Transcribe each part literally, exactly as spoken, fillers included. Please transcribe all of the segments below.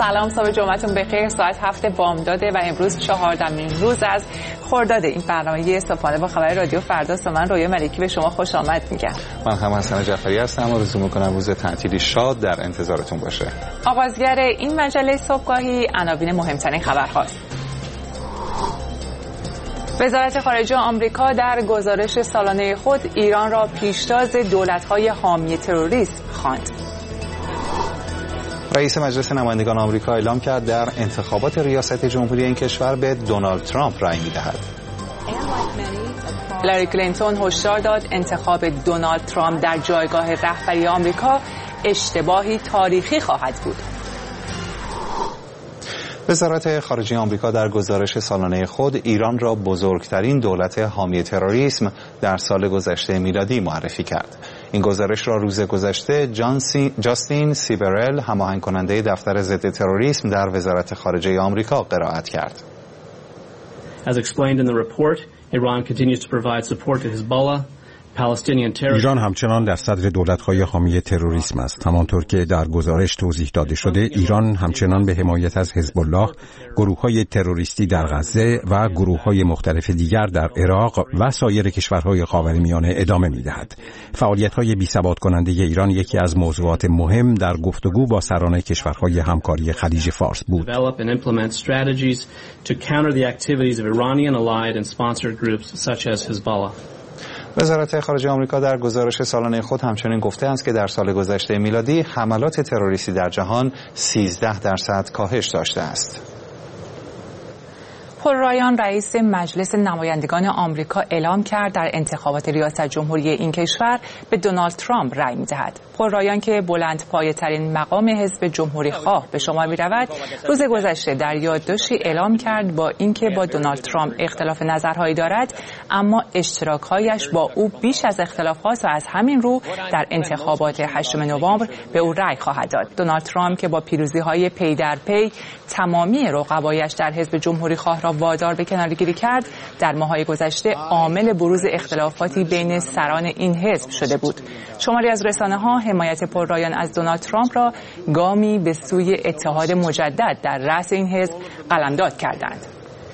سلام، صبح جمعتون بخیر. ساعت هفت بامداده و امروز چهاردمین روز از خرداد. این برنامه صبحانه با خبر رادیو فرداست و من رویا ملکی به شما خوش آمد میگم. من هم حسن جعفری هستم و آرزو میکنم روز تعطیلی شاد در انتظارتون باشه. آغازگر این مجله صبحگاهی عناوین مهمترین خبرهاست. وزارت خارجه آمریکا در گزارش سالانه خود ایران را پیشتاز دولت‌های حامی تروریسم خواند. رئیس مجلس نمایندگان آمریکا اعلام کرد در انتخابات ریاست جمهوری این کشور به دونالد ترامپ رأی می‌دهد. هیلاری کلینتون هشدار داد انتخاب دونالد ترامپ در جایگاه رهبری آمریکا اشتباهی تاریخی خواهد بود. وزارت خارجه آمریکا در گزارش سالانه خود ایران را بزرگترین دولت حامی تروریسم در سال گذشته میلادی معرفی کرد. این گزارش را روز گذشته جاستین سیبرل، هماهنگ کننده دفتر ضد تروریسم در وزارت خارجه آمریکا قرائت کرد. As explained in the report, Iran continues to provide support to Hezbollah. ایران همچنان در صدر دولت‌های حامی تروریسم است. همانطور که در گزارش توضیح داده شده، ایران همچنان به حمایت از حزب الله، گروه‌های تروریستی در غزه و گروه‌های مختلف دیگر در عراق و سایر کشورهای خاورمیانه ادامه می‌دهد. فعالیت‌های بی‌ثبات کننده ایران یکی از موضوعات مهم در گفتگو با سران کشورهای همکاری خلیج فارس بود. وزارت خارجه آمریکا در گزارش سالانه خود همچنین گفته است که در سال گذشته میلادی حملات تروریستی در جهان سیزده درصد کاهش داشته است. پل رایان رئیس مجلس نمایندگان آمریکا اعلام کرد در انتخابات ریاست جمهوری این کشور به دونالد ترامپ رأی می‌دهد. پل رایان که بلندپایه‌ترین مقام حزب جمهوری خواه به شمار می‌رود، روز گذشته در یادداشتی اعلام کرد با اینکه با دونالد ترامپ اختلاف نظرهایی دارد، اما اشتراک‌هایش با او بیش از اختلاف‌هاست و از همین رو در انتخابات هشتم نوامبر به او رأی خواهد داد. دونالد ترامپ که با پیروزی‌های پی در پی تمامی رقبایش در حزب جمهوری خواه را وادار به کناره‌گیری کرد، در ماه‌های گذشته عامل بروز اختلافاتی بین سران این حزب شده بود. شماری از رسانه‌ها حمایت پل رایان از دونالد ترامپ را گامی به سوی اتحاد مجدد در رأس این حزب قلمداد کردند.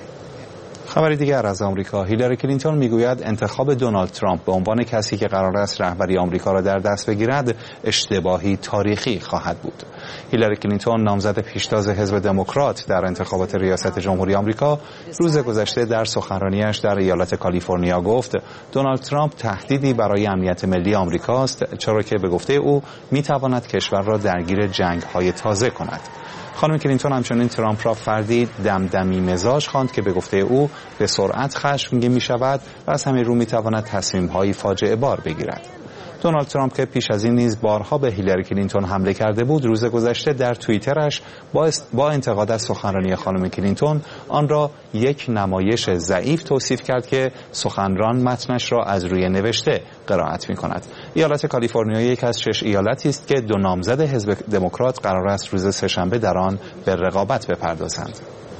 خبری دیگر از آمریکا. هیلاری کلینتون میگوید انتخاب دونالد ترامپ به عنوان کسی که قرار است رهبری آمریکا را در دست بگیرد اشتباهی تاریخی خواهد بود. هیلاری کلینتون، نامزد پیشتاز حزب دموکرات در انتخابات ریاست جمهوری آمریکا، روز گذشته در سخنرانیش در ایالت کالیفرنیا گفت دونالد ترامپ تهدیدی برای امنیت ملی آمریکاست، چرا که به گفته او میتواند کشور را درگیر جنگ‌های تازه کند. خانم کلینتون همچنین ترامپ را فردی دمدمی مزاج خواند که به گفته او به سرعت خشمگین می شود و از همین رو می تواند تصمیم‌های فاجعه بار بگیرد. دونالد ترامپ که پیش از این نیز بارها به هیلاری کلینتون حمله کرده بود، روز گذشته در توییترش با, با انتقاد از سخنرانی خانم کلینتون آن را یک نمایش ضعیف توصیف کرد که سخنران متنش را از روی نوشته قرائت می کند. ایالت کالیفرنیا یک از شش ایالتی است که دو نامزد حزب دموکرات قرار است روز سه‌شنبه در آن به رقابت بپردازند.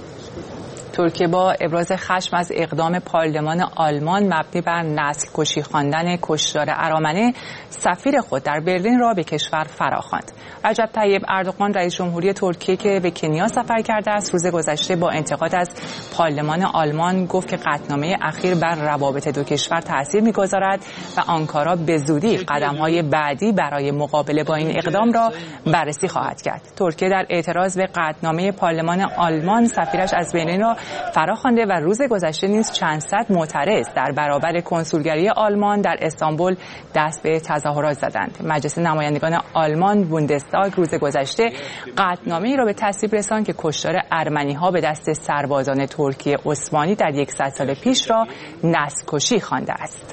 ترکیه با ابراز خشم از اقدام پارلمان آلمان مبنی بر نسل کشی خواندن کشتار ارامنه، سفیر خود در برلین را به کشور فراخواند. رجب طیب اردوغان رئیس جمهوری ترکیه که به کنیا سفر کرده است، روز گذشته با انتقاد از پارلمان آلمان گفت که قطعنامه اخیر بر روابط دو کشور تاثیر می‌گذارد و آنکارا به زودی قدم‌های بعدی برای مقابله با این اقدام را بررسی خواهد کرد. ترکیه در اعتراض به قطعنامه پارلمان آلمان سفیرش از برلین را فراخوانده و روز گذشته نیز چند صد معترض در برابر کنسولگری آلمان در استانبول دست به تظاهرات زدند. مجلس نمایندگان آلمان بوندستاگ روز گذشته قطعنامه‌ای را به تصویب رساند که کشتار ارمنی‌ها به دست سربازان ترکیه عثمانی در صد سال پیش را نسل‌کشی خوانده است.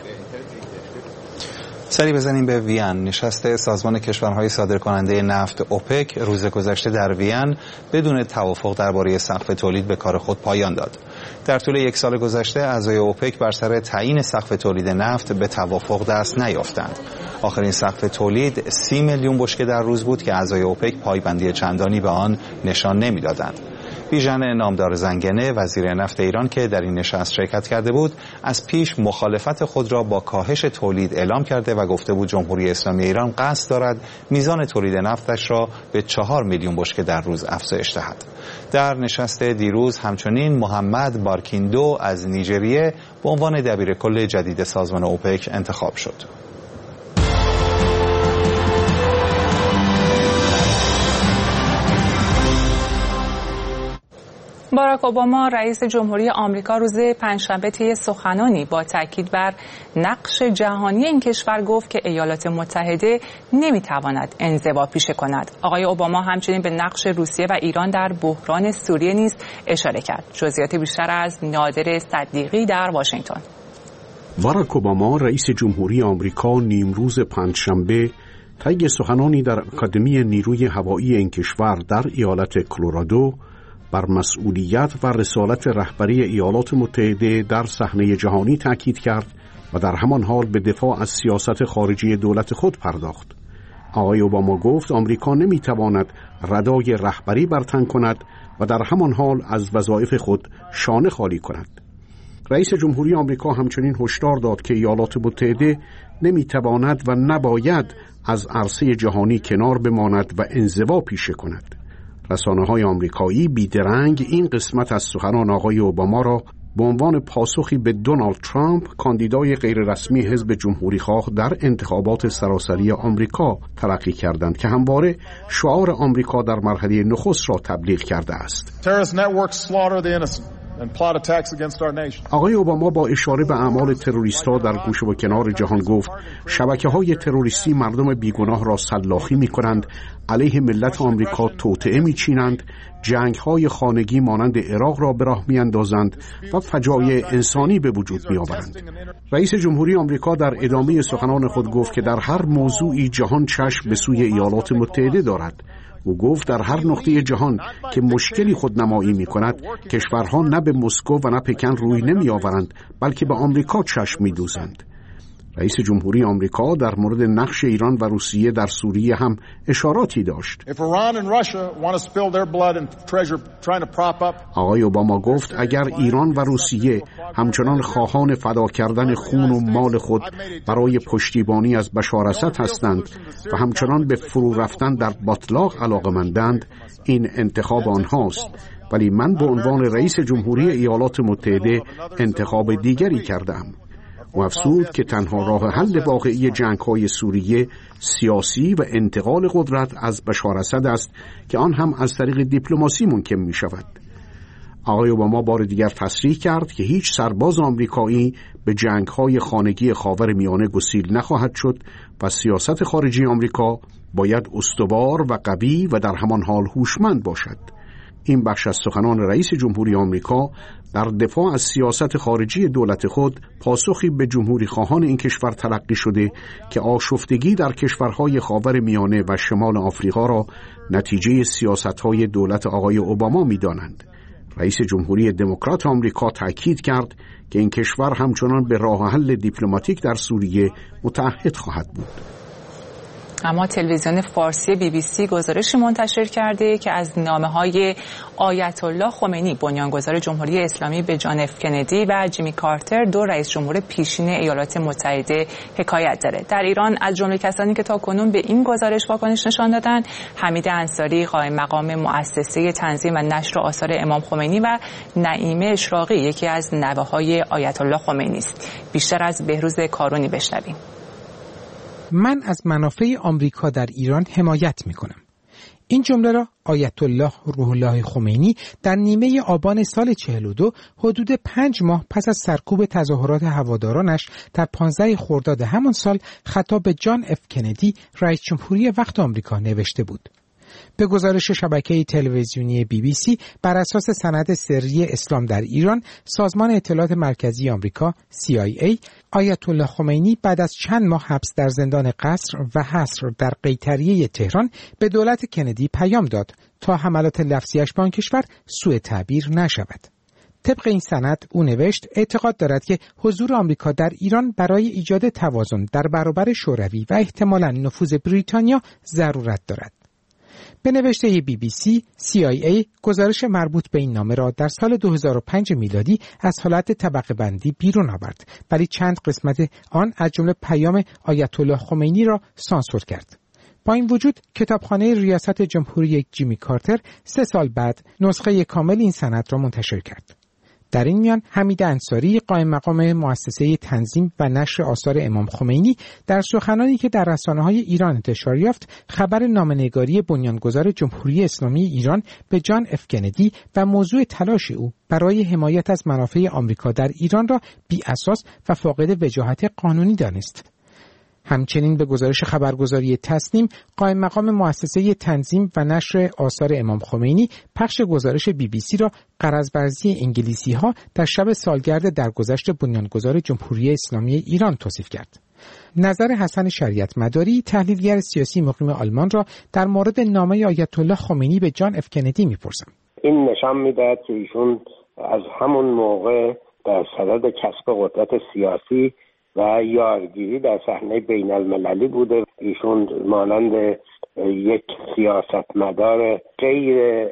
سری بزنیم به وین. نشست سازمان کشورهای صادرکننده نفت اوپک روز گذشته در وین بدون توافق درباره سقف تولید به کار خود پایان داد. در طول یک سال گذشته اعضای اوپک بر سر تعیین سقف تولید نفت به توافق دست نیافتند. آخرین سقف تولید سی میلیون بشکه در روز بود که اعضای اوپک پایبندی چندانی به آن نشان نمیدادند. بیژن نامدار زنگنه وزیر نفت ایران که در این نشست شرکت کرده بود از پیش مخالفت خود را با کاهش تولید اعلام کرده و گفته بود جمهوری اسلامی ایران قصد دارد میزان تولید نفتش را به چهار میلیون بشکه در روز افزایش دهد. در نشست دیروز همچنین محمد بارکیندو از نیجریه به عنوان دبیرکل جدید سازمان اوپک انتخاب شد. باراک اوباما رئیس جمهوری آمریکا روز پنجشنبه طی سخنانی با تاکید بر نقش جهانی این کشور گفت که ایالات متحده نمیتواند انزوا پیشه کند. آقای اوباما همچنین به نقش روسیه و ایران در بحران سوریه نیز اشاره کرد. جزئیات بیشتر از نادر صدیقی در واشنگتن. باراک اوباما رئیس جمهوری آمریکا نیمروز پنجشنبه طی سخنانی در اکادمی نیروی هوایی این کشور در ایالت کلرادو بر مسئولیت و رسالت رهبری ایالات متحده در صحنه جهانی تاکید کرد و در همان حال به دفاع از سیاست خارجی دولت خود پرداخت. آقای اوباما گفت آمریکا نمیتواند ردای رهبری بر تن کند و در همان حال از وظایف خود شانه خالی کند. رئیس جمهوری آمریکا همچنین هشدار داد که ایالات متحده نمیتواند و نباید از عرصه جهانی کنار بماند و انزوا پیشه کند. رسانه‌های آمریکایی بیدرنگ این قسمت از سخنان آقای اوباما را به عنوان پاسخی به دونالد ترامپ کاندیدای غیررسمی حزب جمهوری‌خواه در انتخابات سراسری آمریکا تلقی کردند که همواره شعار آمریکا در مرحله نخست را تبلیغ کرده است. آقای اوباما با اشاره به اعمال تروریست‌ها در گوشه و کنار جهان گفت شبکه‌های تروریستی مردم بیگناه را سلاخی می‌کنند، علیه ملت آمریکا توطئه می‌چینند، جنگ‌های خانگی مانند عراق را به راه می‌اندازند و فجایع انسانی به وجود می‌آورند. رئیس جمهوری آمریکا در ادامه سخنان خود گفت که در هر موضوعی جهان چشم به سوی ایالات متحده دارد. او گفت در هر نقطه جهان که مشکلی خودنمایی می کند کشورها نه به مسکو و نه پکن روی نمی آورند بلکه به آمریکا چشم می دوزند. رئیس جمهوری آمریکا در مورد نقش ایران و روسیه در سوریه هم اشاراتی داشت. آقای اوباما گفت اگر ایران و روسیه همچنان خواهان فدا کردن خون و مال خود برای پشتیبانی از بشار اسد هستند و همچنان به فرو رفتن در باطلاق علاقه‌مندند، این انتخاب آنهاست، ولی من به عنوان رئیس جمهوری ایالات متحده انتخاب دیگری کردم. و افزود که تنها راه حل واقعی جنگ‌های سوریه سیاسی و انتقال قدرت از بشار اسد است که آن هم از طریق دیپلماسی ممکن می شود. آقای اوباما بار دیگر تصریح کرد که هیچ سرباز آمریکایی به جنگ‌های خانگی خاورمیانه گسیل نخواهد شد و سیاست خارجی آمریکا باید استوار و قوی و در همان حال هوشمند باشد. این بخش از سخنان رئیس جمهوری آمریکا در دفاع از سیاست خارجی دولت خود پاسخی به جمهوری خواهان این کشور تلقی شده که آشفتگی در کشورهای خاورمیانه و شمال آفریقا را نتیجه سیاست‌های دولت آقای اوباما می‌دانند. رئیس جمهوری دموکرات آمریکا تاکید کرد که این کشور همچنان به راه حل دیپلماتیک در سوریه متعهد خواهد بود. اما تلویزیون فارسی بی بی سی گزارشی منتشر کرده که از نامه‌های آیت الله خمینی بنیانگذار جمهوری اسلامی به جان اف کندی و جیمی کارتر دو رئیس جمهور پیشین ایالات متحده حکایت داره. در ایران از جمله کسانی که تاکنون به این گزارش واکنش نشان دادند حمید انصاری قائم مقام مؤسسه تنظیم و نشر آثار امام خمینی و نعیمه اشراقی یکی از نوه‌های آیت الله خمینی است. بیشتر از بهروز کارونی بشنویم. من از منافع آمریکا در ایران حمایت می‌کنم. این جمله را آیت الله روح الله خمینی در نیمه آبان سال چهل و دو حدود پنج ماه پس از سرکوب تظاهرات هوادارانش در پانزده خرداد همان سال خطاب به جان اف کندی رئیس جمهوری وقت آمریکا نوشته بود. به گزارش شبکه تلویزیونی بی بی سی بر اساس سند سری اسلام در ایران، سازمان اطلاعات مرکزی آمریکا سی آی ای آیت الله خمینی بعد از چند ماه حبس در زندان قصر و حصر در قیطریه تهران به دولت کندی پیام داد تا حملات لفظیش به آن کشور سوء تعبیر نشود. طبق این سند او نوشت اعتقاد دارد که حضور آمریکا در ایران برای ایجاد توازن در برابر شوروی و احتمالاً نفوذ بریتانیا ضرورت دارد. به نوشته بی بی سی، سی آی ای گزارش مربوط به این نامه را در سال دو هزار و پنج میلادی از حالت طبقه بندی بیرون آورد، ولی چند قسمت آن از جمله پیام آیت الله خمینی را سانسور کرد. با این وجود کتابخانه ریاست جمهوری جیمی کارتر سه سال بعد نسخه کامل این سند را منتشر کرد. در این میان حمید انصاری قائم مقام مؤسسه تنظیم و نشر آثار امام خمینی در سخنانی که در رسانه‌های ایران انتشار یافت خبر نامه‌نگاری بنیانگذار جمهوری اسلامی ایران به جان اف کندی و موضوع تلاش او برای حمایت از منافع آمریکا در ایران را بی اساس و فاقد وجاهت قانونی دانست. همچنین به گزارش خبرگزاری تصنیم قائم مقام مؤسسه تنظیم و نشر آثار امام خمینی پخش گزارش بی بی سی را غرض‌ورزی انگلیسی‌ها در شب سالگرد درگذشت بنیانگذار جمهوری اسلامی ایران توصیف کرد. نظر حسن شریعت مداری تحلیلگر سیاسی مقیم آلمان را در مورد نامه آیت الله خمینی به جان اف کندی می‌پرسم. این نشان می‌دهد که ایشون از همون موقع در صدد کسب قدرت سیاسی و یارگیری در صحنه بین المللی بوده. ایشون مانند یک سیاستمدار غیر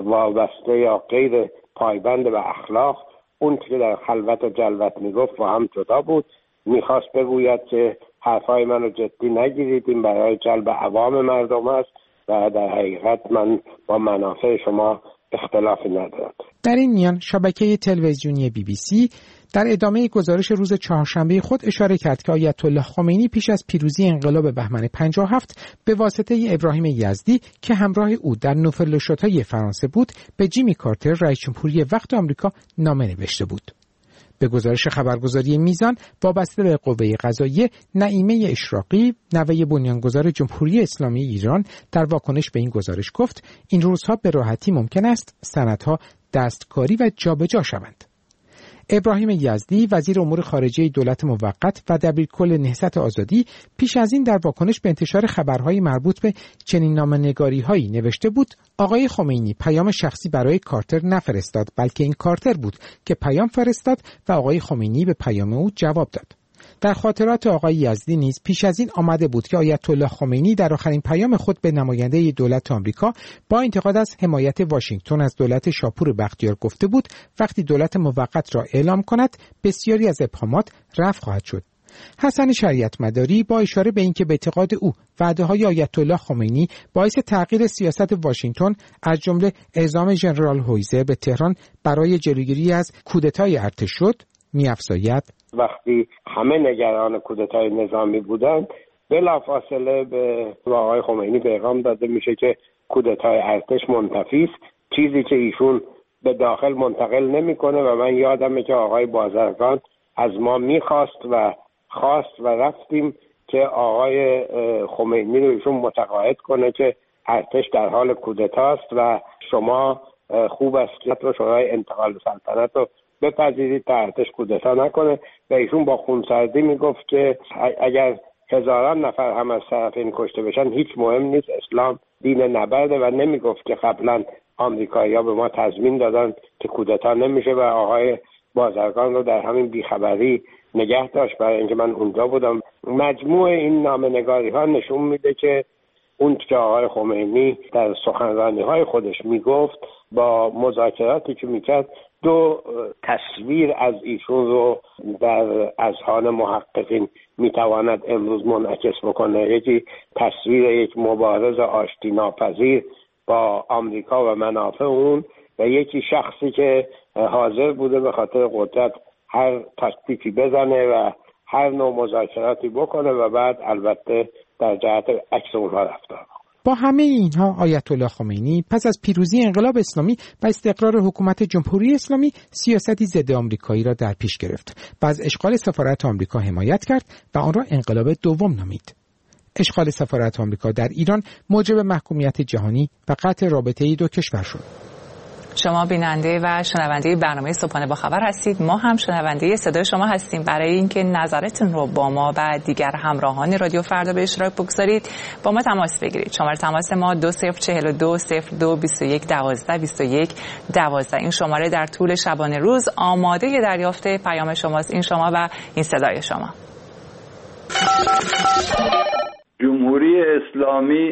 وابسته یا غیر پایبند به اخلاق، اون که در خلوت و جلوت میگفت و هم جدا بود، میخواست بگوید که حرفای منو جدی نگیرید، این برای جلب عوام مردم است و در حقیقت من با منافع شما اختلافی ندارم. در این میان شبکه تلویزیونی بی بی سی در ادامه گزارش روز چهارشنبه خود اشاره کرد که آیت الله خمینی پیش از پیروزی انقلاب بهمن پنجاه و هفت به واسطه ابراهیم یزدی که همراه او در نوفلشات‌های فرانسه بود به جیمی کارتر رئیس جمهوری وقت آمریکا نامه نوشته بود. به گزارش خبرگزاری میزان وابسته به قوه قضاییه، نعیمه اشراقی نوه بنیانگذار جمهوری اسلامی ایران در واکنش به این گزارش گفت این روزها به راحتی ممکن است سندها دستکاری و جابجا شوند. ابراهیم یزدی وزیر امور خارجه دولت موقت و دبیرکل نهضت آزادی پیش از این در واکنش به انتشار خبرهای مربوط به چنین نامه‌نگاری‌هایی نوشته بود آقای خمینی پیام شخصی برای کارتر نفرستاد، بلکه این کارتر بود که پیام فرستاد و آقای خمینی به پیام او جواب داد. در خاطرات آقای یزدی نیز پیش از این آمده بود که آیت الله خمینی در آخرین پیام خود به نماینده دولت آمریکا با انتقاد از حمایت واشنگتن از دولت شاپور بختیار گفته بود وقتی دولت موقت را اعلام کند بسیاری از ابهامات رفع خواهد شد. حسن شریعت مداری با اشاره به اینکه به اعتقاد او وعده‌های آیت الله خمینی باعث تغییر سیاست واشنگتن از جمله اعزام ژنرال هویزر به تهران برای جلوگیری از کودتای ارتش شد، می‌افزاید وقتی همه نگران کودتای نظامی بودند بلافاصله به آقای خمینی پیغام داده میشه که کودتای ارتش منتفی است، چیزی که ایشون به داخل منتقل نمیکنه و من یادمه که آقای بازرگان از ما میخواست و خواست و رفتیم که آقای خمینی رو ایشون متقاعد کنه که ارتش در حال کودتاست و شما خوب است که شورای انتقال سلطنت رو بپذیرید تا ارتش کودتا نکنه. و ایشون با خونسردی میگفت که اگر هزاران نفر هم از طرف این کشته بشن هیچ مهم نیست، اسلام دین نبرده و نمیگفت که قبلا آمریکایی‌ها به ما تضمین دادن که کودتا نمیشه و آقای بازرگان رو در همین بیخبری نگه داشت. برای اینکه من اونجا بودم. مجموع این نامه‌نگاری ها نشون میده که اون که آقای خمینی در سخنرانی‌های خودش میگفت با مذاکراتی که میکرد دو تصویر از ایشون رو در اذهان محققین میتواند امروز منعکس بکنه. یکی تصویر یک مبارز آشتی ناپذیر با آمریکا و منافع اون و یکی شخصی که حاضر بوده به خاطر قدرت هر تاکتیکی بزنه و هر نوع مذاکراتی بکنه و بعد البته در جهت عکس اونها رفتار. با همه اینها آیت الله خمینی پس از پیروزی انقلاب اسلامی و استقرار حکومت جمهوری اسلامی سیاستی ضد آمریکایی را در پیش گرفت و از اشغال سفارت آمریکا حمایت کرد و آن را انقلاب دوم نامید. اشغال سفارت آمریکا در ایران موجب محکومیت جهانی و قطع رابطه دو کشور شد. شما بیننده و شنونده برنامه صبحانه با خبر هستید. ما هم شنونده صدای شما هستیم. برای اینکه نظرتون رو با ما و دیگر همراهان رادیو فردا به اشتراک بگذارید با ما تماس بگیرید. شماره تماس ما دو صفر چهل و دو صفر دو بیست و یک دوازده بیست و یک دوازده. این شماره در طول شبانه روز آماده دریافت پیام شماست. این شما و این صدای شما. جمهوری اسلامی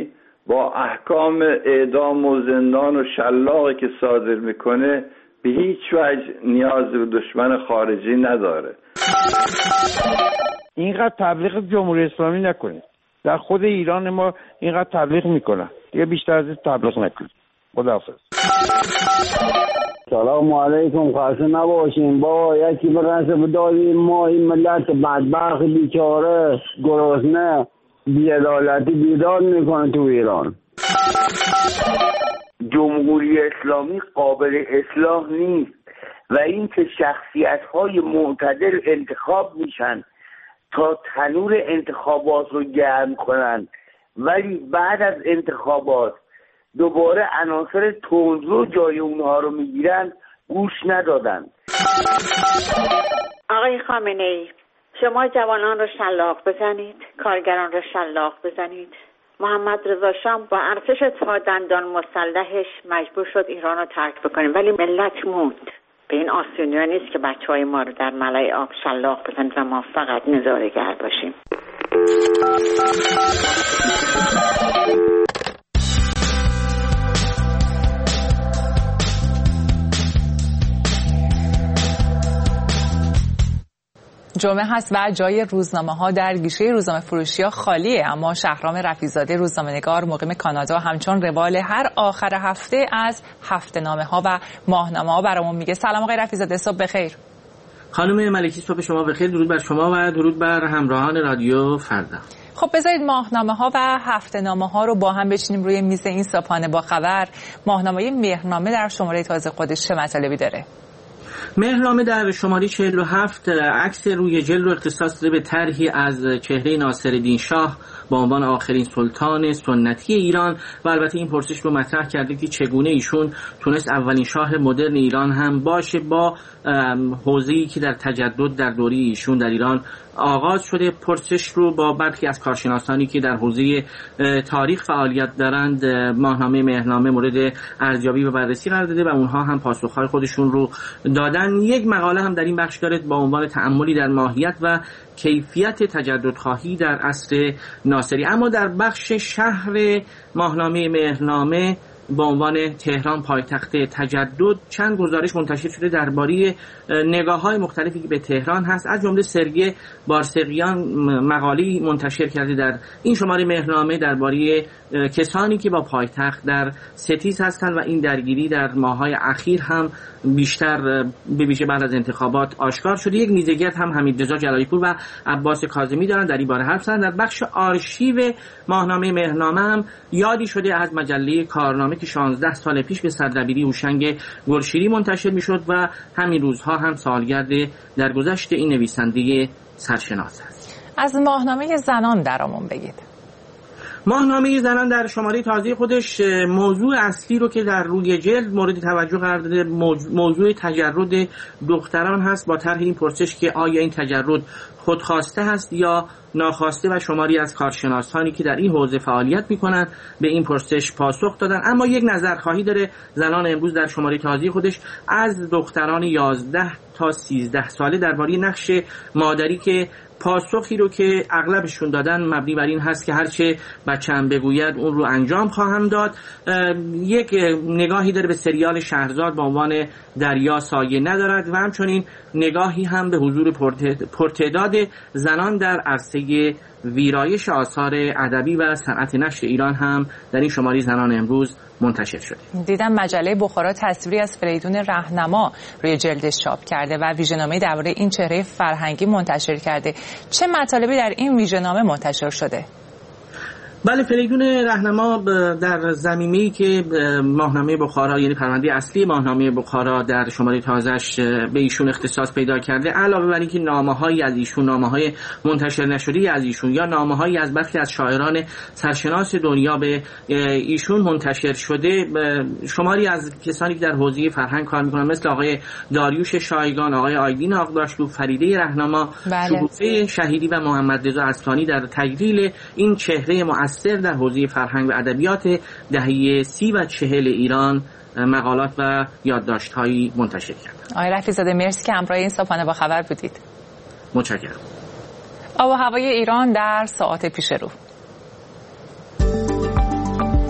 با احکام اعدام و زندان و شلاقی که صادر میکنه به هیچ وجه نیاز به دشمن خارجی نداره. اینقدر تبلیغ جمهوری اسلامی نکنید. در خود ایران ما اینقدر تبلیغ میکنن، دیگه بیشتر از این تبلیغ نکنید. خداحافظ. سلام علیکم. خسته نباشین. با یکی برنسه بداری ما این ملت بدبخت بیچاره گرسنه بی‌عدالتی بیدار میکنه تو ایران. جمهوری اسلامی قابل اصلاح نیست و این که شخصیت‌های معتدل انتخاب میشن تا تنور انتخابات رو گرم کنن، ولی بعد از انتخابات دوباره عناصر تندرو جای اونها رو میگیرن، گوش ندادن. آقای خامنه‌ای، شما جوانان رو شلاق بزنید، کارگران رو شلاق بزنید. محمد رضا شاه با ارتش تا دندان مسلحش مجبور شد ایران رو ترک بکنیم، ولی ملت موند. به این آسونی نیست که بچه های ما رو در ملای آب شلاق بزنید و ما فقط نظاره‌گر باشیم. جمعه هست و جای روزنامه ها در گیشه روزنامه فروشی ها خالیه، اما شهرام رفیع‌زاده روزنامه‌نگار مقیم کانادا همچون روال هر آخر هفته از هفته نامه ها و ماهنامه ها برامون میگه. سلام آقای رفیع‌زاده، صبح بخیر. خانم ملکی، صبح شما بخیر. درود بر شما و درود بر همراهان رادیو فردا. خب بذارید ماهنامه ها و هفته نامه ها رو با هم بچینیم روی میز این صبحانه با خبر. ماهنامه مهرنامه در شماره تازه خودش چه مطالبی داره؟ مهرنامه در شماره چهل و هفت عکس روی جلد رو اختصاص داده به طرحی از چهره ناصرالدین شاه با عنوان آخرین سلطان سنتی ایران و البته این پرسش رو مطرح کرده که چگونه ایشون تونست اولین شاه مدرن ایران هم باشه با حوزه‌ای که در تجدد در دوره ایشون در ایران آغاز شده. پرسش رو با برخی از کارشناسانی که در حوزه تاریخ فعالیت دارند ماهنامه مهرنامه مورد ارزیابی و بررسی قرار داده و اونها هم پاسخهای خودشون رو دادن. یک مقاله هم در این بخش دارد با عنوان تأملی در ماهیت و کیفیت تجددخواهی در عصر ناصری. اما در بخش شهر ماهنامه مهرنامه با عنوان تهران پایتخت تجدد چند گزارش منتشر شده درباره نگاه‌های مختلفی که به تهران هست. از جمله سرگی بارسقیان مقاله‌ای منتشر کرده در این شماره مهرنامه درباره کسانی که با پایتخت در ستیز هستند و این درگیری در ماه‌های اخیر هم بیشتر به ویژه بعد از انتخابات آشکار شده. یک نیزه‌گرد هم حمیدرضا جلالی‌پور و عباس کاظمی دارن در این باره حرف زدن. در بخش آرشیو ماهنامه مهرنامه هم یادی شده از مجله کارنامه که شانزده سال پیش به سردبیری هوشنگ گلشیری منتشر میشد و همین روزها هم سالگرد درگذشت این نویسنده سرشناس است. از ماهنامه زنان درامون بگید. ماهنامه زنان در شماره تازه خودش موضوع اصلی رو که در روی جلد مورد توجه قرار داده موضوع تجرد دختران هست با طرح این پرسش که آیا این تجرد خودخواسته هست یا ناخواسته و شماری از کارشناسانی که در این حوزه فعالیت میکنن به این پرسش پاسخ دادن. اما یک نظرخواهی داره زنان امروز در شماره تازه خودش از دختران یازده تا سیزده ساله درباره نقش مادری که پاسخی رو که اغلبشون دادن مبنی بر این هست که هرچه بچه‌ام بگوید اون رو انجام خواهم داد. یک نگاهی داره به سریال شهرزاد با عنوان دریا سایه ندارد و همچنین نگاهی هم به حضور پرتعداد زنان در عرصه ویرایش آثار ادبی و صنعت نشر ایران هم در این شماره زنان امروز منتشر شده. دیدم مجله بخارا تصویری از فریدون رهنما روی جلدش چاپ کرده و ویژه‌نامه درباره این چهره فرهنگی منتشر کرده. چه مطالبی در این ویژه‌نامه منتشر شده؟ بله، فریدون رهنما در زمینه‌ای که ماهنامه بخارا یعنی پرونده اصلی ماهنامه بخارا در شماره تازه‌اش به ایشون اختصاص پیدا کرده، علاوه بر اینکه نامه‌هایی از ایشون، نامه‌های منتشر نشده از ایشون یا نامه‌هایی از برخی از شاعران سرشناس دنیا به ایشون منتشر شده، شماری از کسانی که در حوزه فرهنگ کار می‌کنند مثل آقای داریوش شایگان، آقای آیدین آقداشلو، فریده رهنما، شکوفه شهیدی و محمد رضا اصلانی در تجلیل این چهره مؤثر در حوزه فرهنگ و ادبیات دهه سی و چهل ایران مقالات و یادداشت‌هایی منتشر کردند. آقای رفیع‌زاده مرسی که همراه این صبحانه با خبر بودید. متشکرم. آب و هوای ایران در ساعات پیش رو.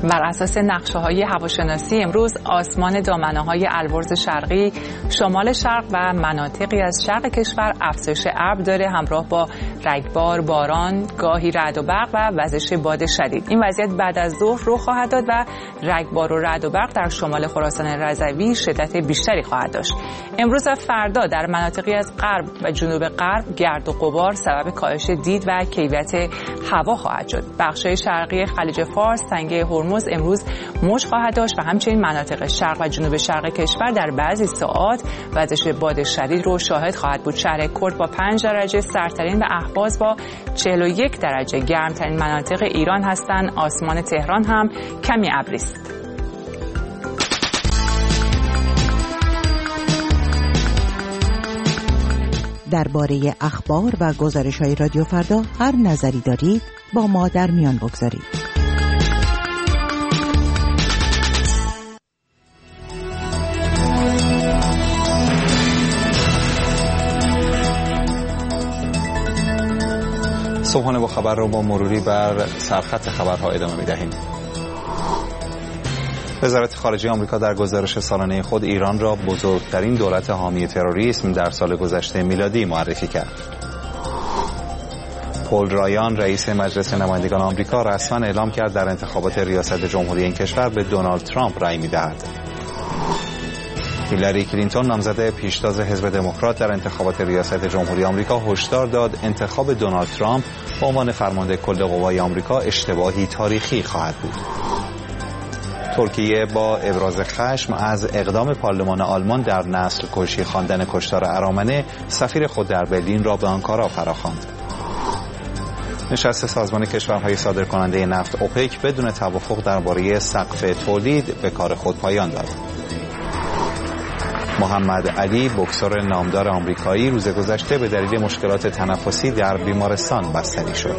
بر اساس نقشه‌های هواشناسی امروز آسمان دامنه‌های البرز شرقی، شمال شرق و مناطقی از شرق کشور افزایش ابر داره، همراه با رگبار، باران، گاهی رعد و برق و وزش باد شدید. این وضعیت بعد از ظهر رخ خواهد داد و رگبار و رعد و برق در شمال خراسان رضوی شدت بیشتری خواهد داشت. امروز و فردا در مناطقی از غرب و جنوب غرب گرد و غبار سبب کاهش دید و کیفیت هوا خواهد شد. بخش‌های شرقی خلیج فارس، تنگه هرمز امروز موج خواهد داشت و همچنین مناطق شرق و جنوب شرق کشور در بعضی ساعات وزش باد شدید رو شاهد خواهد بود. شهر کرد با پنج درجه سردترین و اهواز با چهل و یک درجه گرمترین مناطق ایران هستند. آسمان تهران هم کمی ابری است. درباره اخبار و گزارش‌های رادیو فردا هر نظری دارید با ما در میان بگذارید. صبحانه با خبر رو با مروری بر سرخط خبرها ادامه می‌دهیم. وزارت خارجه آمریکا در گزارش سالانه خود ایران را بزرگترین دولت حامی تروریسم در سال گذشته میلادی معرفی کرد. پول رایان رئیس مجلس نمایندگان آمریکا رسما اعلام کرد در انتخابات ریاست جمهوری این کشور به دونالد ترامپ رأی می‌دهد. هیلاری کلینتون نامزد پیشتاز حزب دموکرات در انتخابات ریاست جمهوری آمریکا هشدار داد انتخاب دونالد ترامپ به عنوان فرمانده کل قوای آمریکا اشتباهی تاریخی خواهد بود. ترکیه با ابراز خشم از اقدام پارلمان آلمان در نسل کشی خواندن کشتار ارامنه سفیر خود در برلین را به آنکارا فراخواند. نشست سازمان کشورهای صادرکننده نفت اوپک بدون توافق درباره سقف تولید به کار خود پایان داد. محمد علی بوکسور نامدار آمریکایی روز گذشته به دلیل مشکلات تنفسی در بیمارستان بستری شد.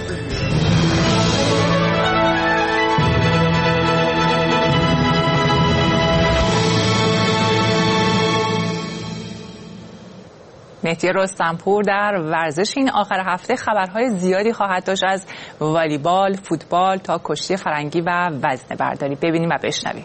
مهدی رستمپور در ورزش این آخر هفته خبرهای زیادی خواهد داشت، از والیبال، فوتبال تا کشتی فرنگی و وزنه برداری. ببینیم و بشنویم.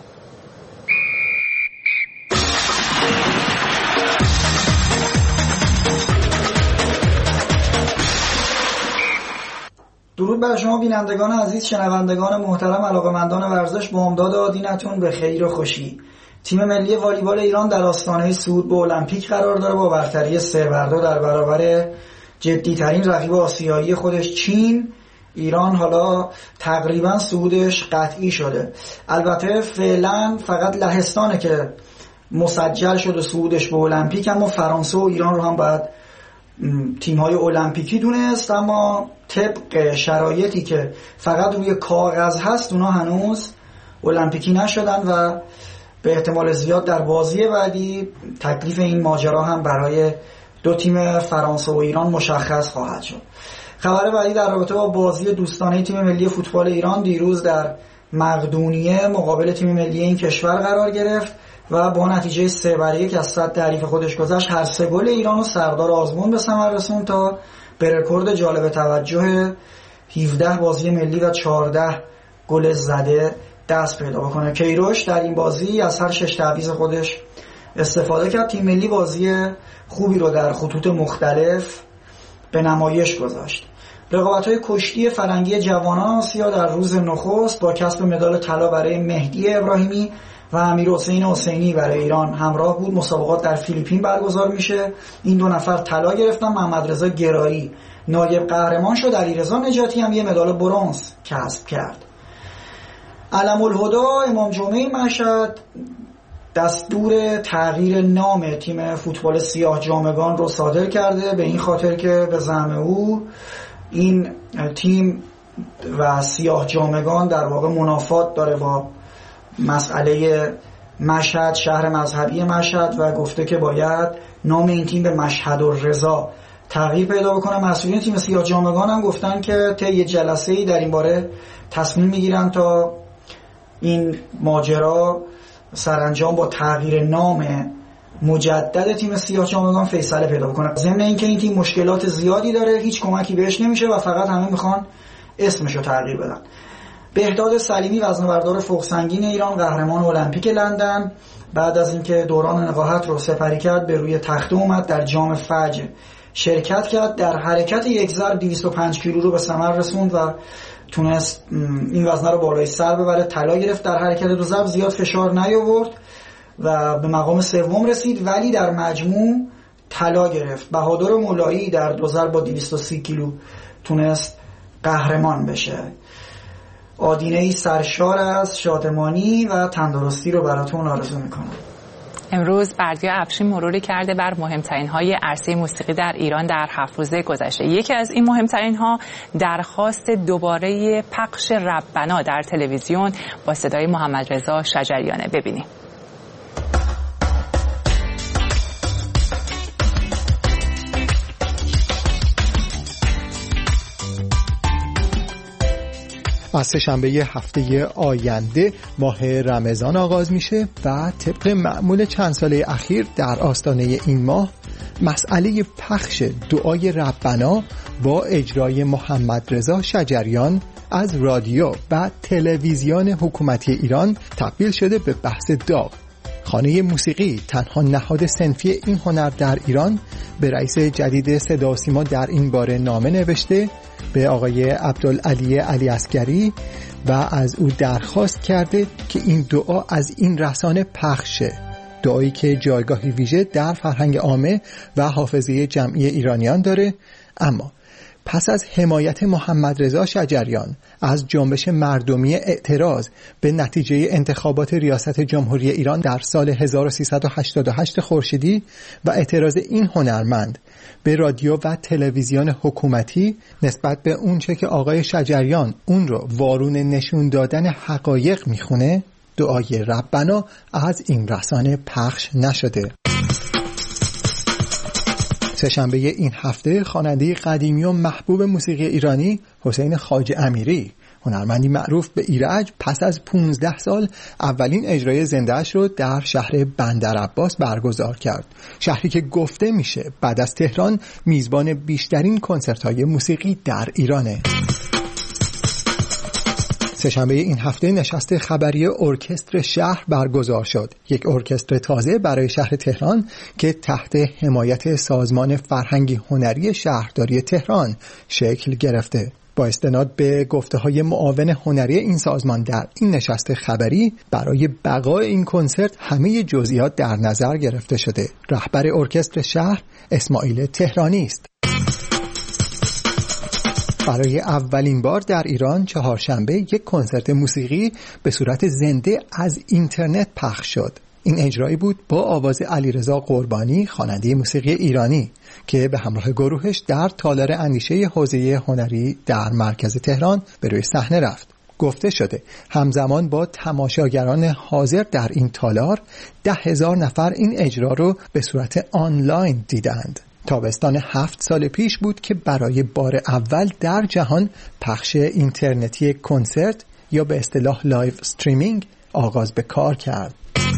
درود بر شما بینندگان عزیز، شنوندگان محترم، علاقه‌مندان ورزش. با امداد آدینتون به خیر و خوشی. تیم ملی والیبال ایران در آستانه صعود به المپیک قرار داره با برتری سه بر دو در برابر جدی‌ترین رقیب آسیایی خودش چین. ایران حالا تقریبا صعودش قطعی شده. البته فعلا فقط لهستانه که مسجل شده صعودش به المپیک، اما فرانسه و ایران رو هم باید تیم‌های المپیکی دونست، اما طبق شرایطی که فقط روی کاغذ هست اونا هنوز المپیکی نشدن و به احتمال زیاد در بازی بعدی تکلیف این ماجرا هم برای دو تیم فرانسه و ایران مشخص خواهد شد. خبر بعدی در رابطه با بازی دوستانه تیم ملی فوتبال ایران دیروز در مقدونیه مقابل تیم ملی این کشور قرار گرفت و با نتیجه سه بر یک از صد تعریف خودش گذشت. هر سه گل ایران و سردار آزمون به ثمر رسوند تا به رکورد جالب توجه هفده بازی ملی و چهارده گل زده دست پیدا بکنه. کیروش در این بازی از هر شش تعویض خودش استفاده کرد. تیم ملی بازی خوبی رو در خطوط مختلف به نمایش گذاشت. رقابت‌های کشتی فرنگی جوانان آسیا در روز نخست با کسب مدال طلا برای مهدی ابراهیمی و امیرحسین حسینی برای ایران همراه بود. مسابقات در فیلیپین برگزار میشه. این دو نفر طلا گرفتن. محمد رضا گرایی نایب قهرمان شد. علیرضا نجاتی هم یه مدال برنز کسب کرد. علم الهدا امام جمعه مشهد دستور تغییر نام تیم فوتبال سیاه جامگان رو صادر کرده، به این خاطر که به زعم او این تیم و سیاه جامگان در واقع منافات داره با مسئله مشهد، شهر مذهبی مشهد، و گفته که باید نام این تیم به مشهد الرضا تغییر پیدا بکنه. مسئولین تیم سیاه جامگان هم گفتن که طی جلسه‌ای در این باره تصمیم میگیرن تا این ماجرا سرانجام با تغییر نام مجدد تیم سیاه جامگان فیصله پیدا بکنه. ضمن اینکه این تیم مشکلات زیادی داره، هیچ کمکی بهش نمیشه و فقط همه میخوان اسمشو تغییر بدن. بهداد سلیمی وزنه‌بردار فوق‌سنگین ایران، قهرمان المپیک لندن، بعد از اینکه دوران نقاهت رو سپری کرد به روی تخته اومد، در جام فجر شرکت کرد، در حرکت یک ضرب دویست و پنج کیلو رو به ثمر رسوند و تونست این وزنه رو بالای سر ببره، طلا گرفت. در حرکت دو ضرب زیاد فشار نیاورد و به مقام سوم رسید، ولی در مجموع طلا گرفت. بهادر مولایی در دو ضرب با دویست و سی کیلو تونست قهرمان بشه. آدینه‌ای سرشار از شادمانی و تندرستی رو براتون آرزو میکنم. امروز بردیا افشین مروری کرده بر مهمترین های عرصه موسیقی در ایران در هفت روزه گذشته. یکی از این مهمترین ها درخواست دوباره پخش ربنا در تلویزیون با صدای محمد رضا شجریانه. ببینیم. از سه‌شنبه هفته آینده ماه رمضان آغاز میشه و طبق معمول چند ساله اخیر در آستانه این ماه مسئله پخش دعای ربنا با اجرای محمد رضا شجریان از رادیو و تلویزیون حکومتی ایران تبدیل شده به بحث داغ. خانه موسیقی، تنها نهاد صنفی این هنر در ایران، به رئیس جدید صدا و سیما در این باره نامه نوشته، به آقای عبدالعلی علی عسگری، و از او درخواست کرده که این دعا از این رسانه پخشه. دعایی که جایگاهی ویژه در فرهنگ عامه و حافظه جمعی ایرانیان داره، اما پس از حمایت محمد رضا شجریان از جنبش مردمی اعتراض به نتیجه انتخابات ریاست جمهوری ایران در سال هزار و سیصد و هشتاد و هشت خورشیدی و اعتراض این هنرمند به رادیو و تلویزیون حکومتی نسبت به اونچه که آقای شجریان اون رو وارون نشون دادن حقایق میخونه، دعای ربنا از این رسانه پخش نشده. سه‌شنبه این هفته خواننده قدیمی و محبوب موسیقی ایرانی حسین خواجه امیری، هنرمندی معروف به ایرج، پس از پانزده سال اولین اجرای زنده‌اش رو در شهر بندرعباس برگزار کرد. شهری که گفته میشه بعد از تهران میزبان بیشترین کنسرت‌های موسیقی در ایرانه. سه‌شنبه این هفته نشست خبری ارکستر شهر برگزار شد. یک ارکستر تازه برای شهر تهران که تحت حمایت سازمان فرهنگی هنری شهرداری تهران شکل گرفته. با استناد به گفته‌های معاون هنری این سازمان در این نشست خبری، برای بقای این کنسرت همه جزئیات در نظر گرفته شده. رهبر ارکستر شهر اسماعیل تهرانی است. برای اولین بار در ایران چهارشنبه یک کنسرت موسیقی به صورت زنده از اینترنت پخش شد. این اجرایی بود با آواز علیرضا قربانی، خواننده موسیقی ایرانی، که به همراه گروهش در تالار اندیشه حوزه هنری در مرکز تهران به روی صحنه رفت. گفته شده همزمان با تماشاگران حاضر در این تالار ده هزار نفر این اجرا رو به صورت آنلاین دیدند. تابستان هفت سال پیش بود که برای بار اول در جهان پخش اینترنتی کنسرت یا به اصطلاح لایو استریمینگ آغاز به کار کرد.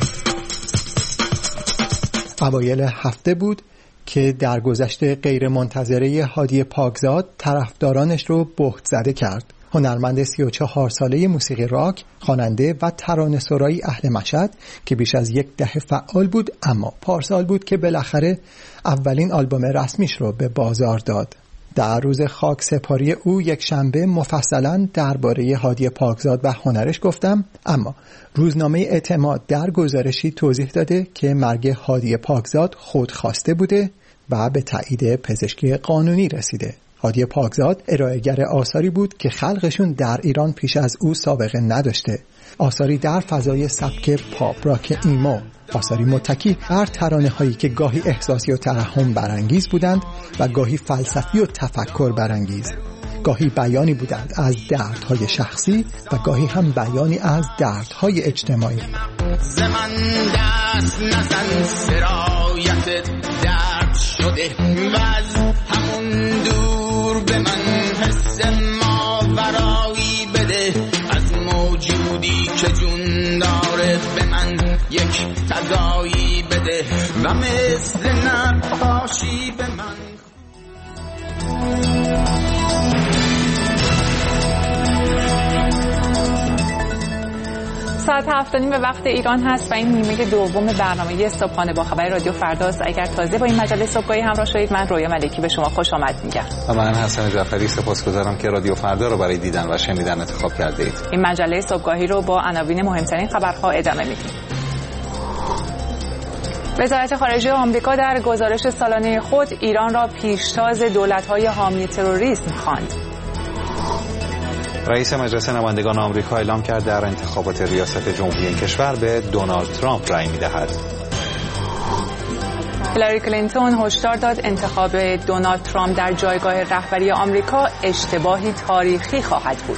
اوایل هفته بود که در گذشته غیر منتظره هادی پاکزاد طرفدارانش رو بهت زده کرد. هنرمند سی و چهار ساله موسیقی راک، خواننده و ترانه‌سرایی اهل مشهد که بیش از یک دهه فعال بود، اما پارسال بود که بالاخره اولین آلبوم رسمیش رو به بازار داد. در روز خاک سپاری او یک شنبه مفصلاً درباره هادی پاکزاد و هنرش گفتم، اما روزنامه اعتماد در گزارشی توضیح داده که مرگ هادی پاکزاد خودخواسته بوده و به تایید پزشکی قانونی رسیده. هادی پاکزاد ارائه‌گر آثاری بود که خلقشون در ایران پیش از او سابقه نداشته. آثاری در فضای سبک پاپ راک ایمو، آثاری متکی بر ترانه‌هایی که گاهی احساسی و ترحم برانگیز بودند و گاهی فلسفی و تفکر برانگیز. گاهی بیانی بودند از دردهای شخصی و گاهی هم بیانی از دردهای اجتماعی. زمان دست نزن سرایت درد شده و از همون دور به من حس ماورایی بده، از موجودی که جون داره به من یک تدایی بده و مثل نقاشی به من. ساعت هفت و نیم به وقت ایران هست و این نیمه دوم برنامه صبحانه با خبر رادیو فرداست. اگر تازه با این مجله صبحگاهی همراه شدید، من رویا ملکی به شما خوش آمد میگم. و من حسن جعفری سپاسگزارم که رادیو فردا رو برای دیدن و شنیدن انتخاب کردید. این مجله صبحگاهی رو با عناوین مهمترین خبرها ادامه میدیم. وزارت خارجه آمریکا در گزارش سالانه خود ایران را پیشتاز دولت‌های حامی تروریسم خواند. رئیس مجلس نمایندگان آمریکا اعلام کرد در انتخابات ریاست جمهوری این کشور به دونالد ترامپ رأی می‌دهد. هیلاری کلینتون هشدار داد انتخاب دونالد ترامپ در جایگاه رهبری آمریکا اشتباهی تاریخی خواهد بود.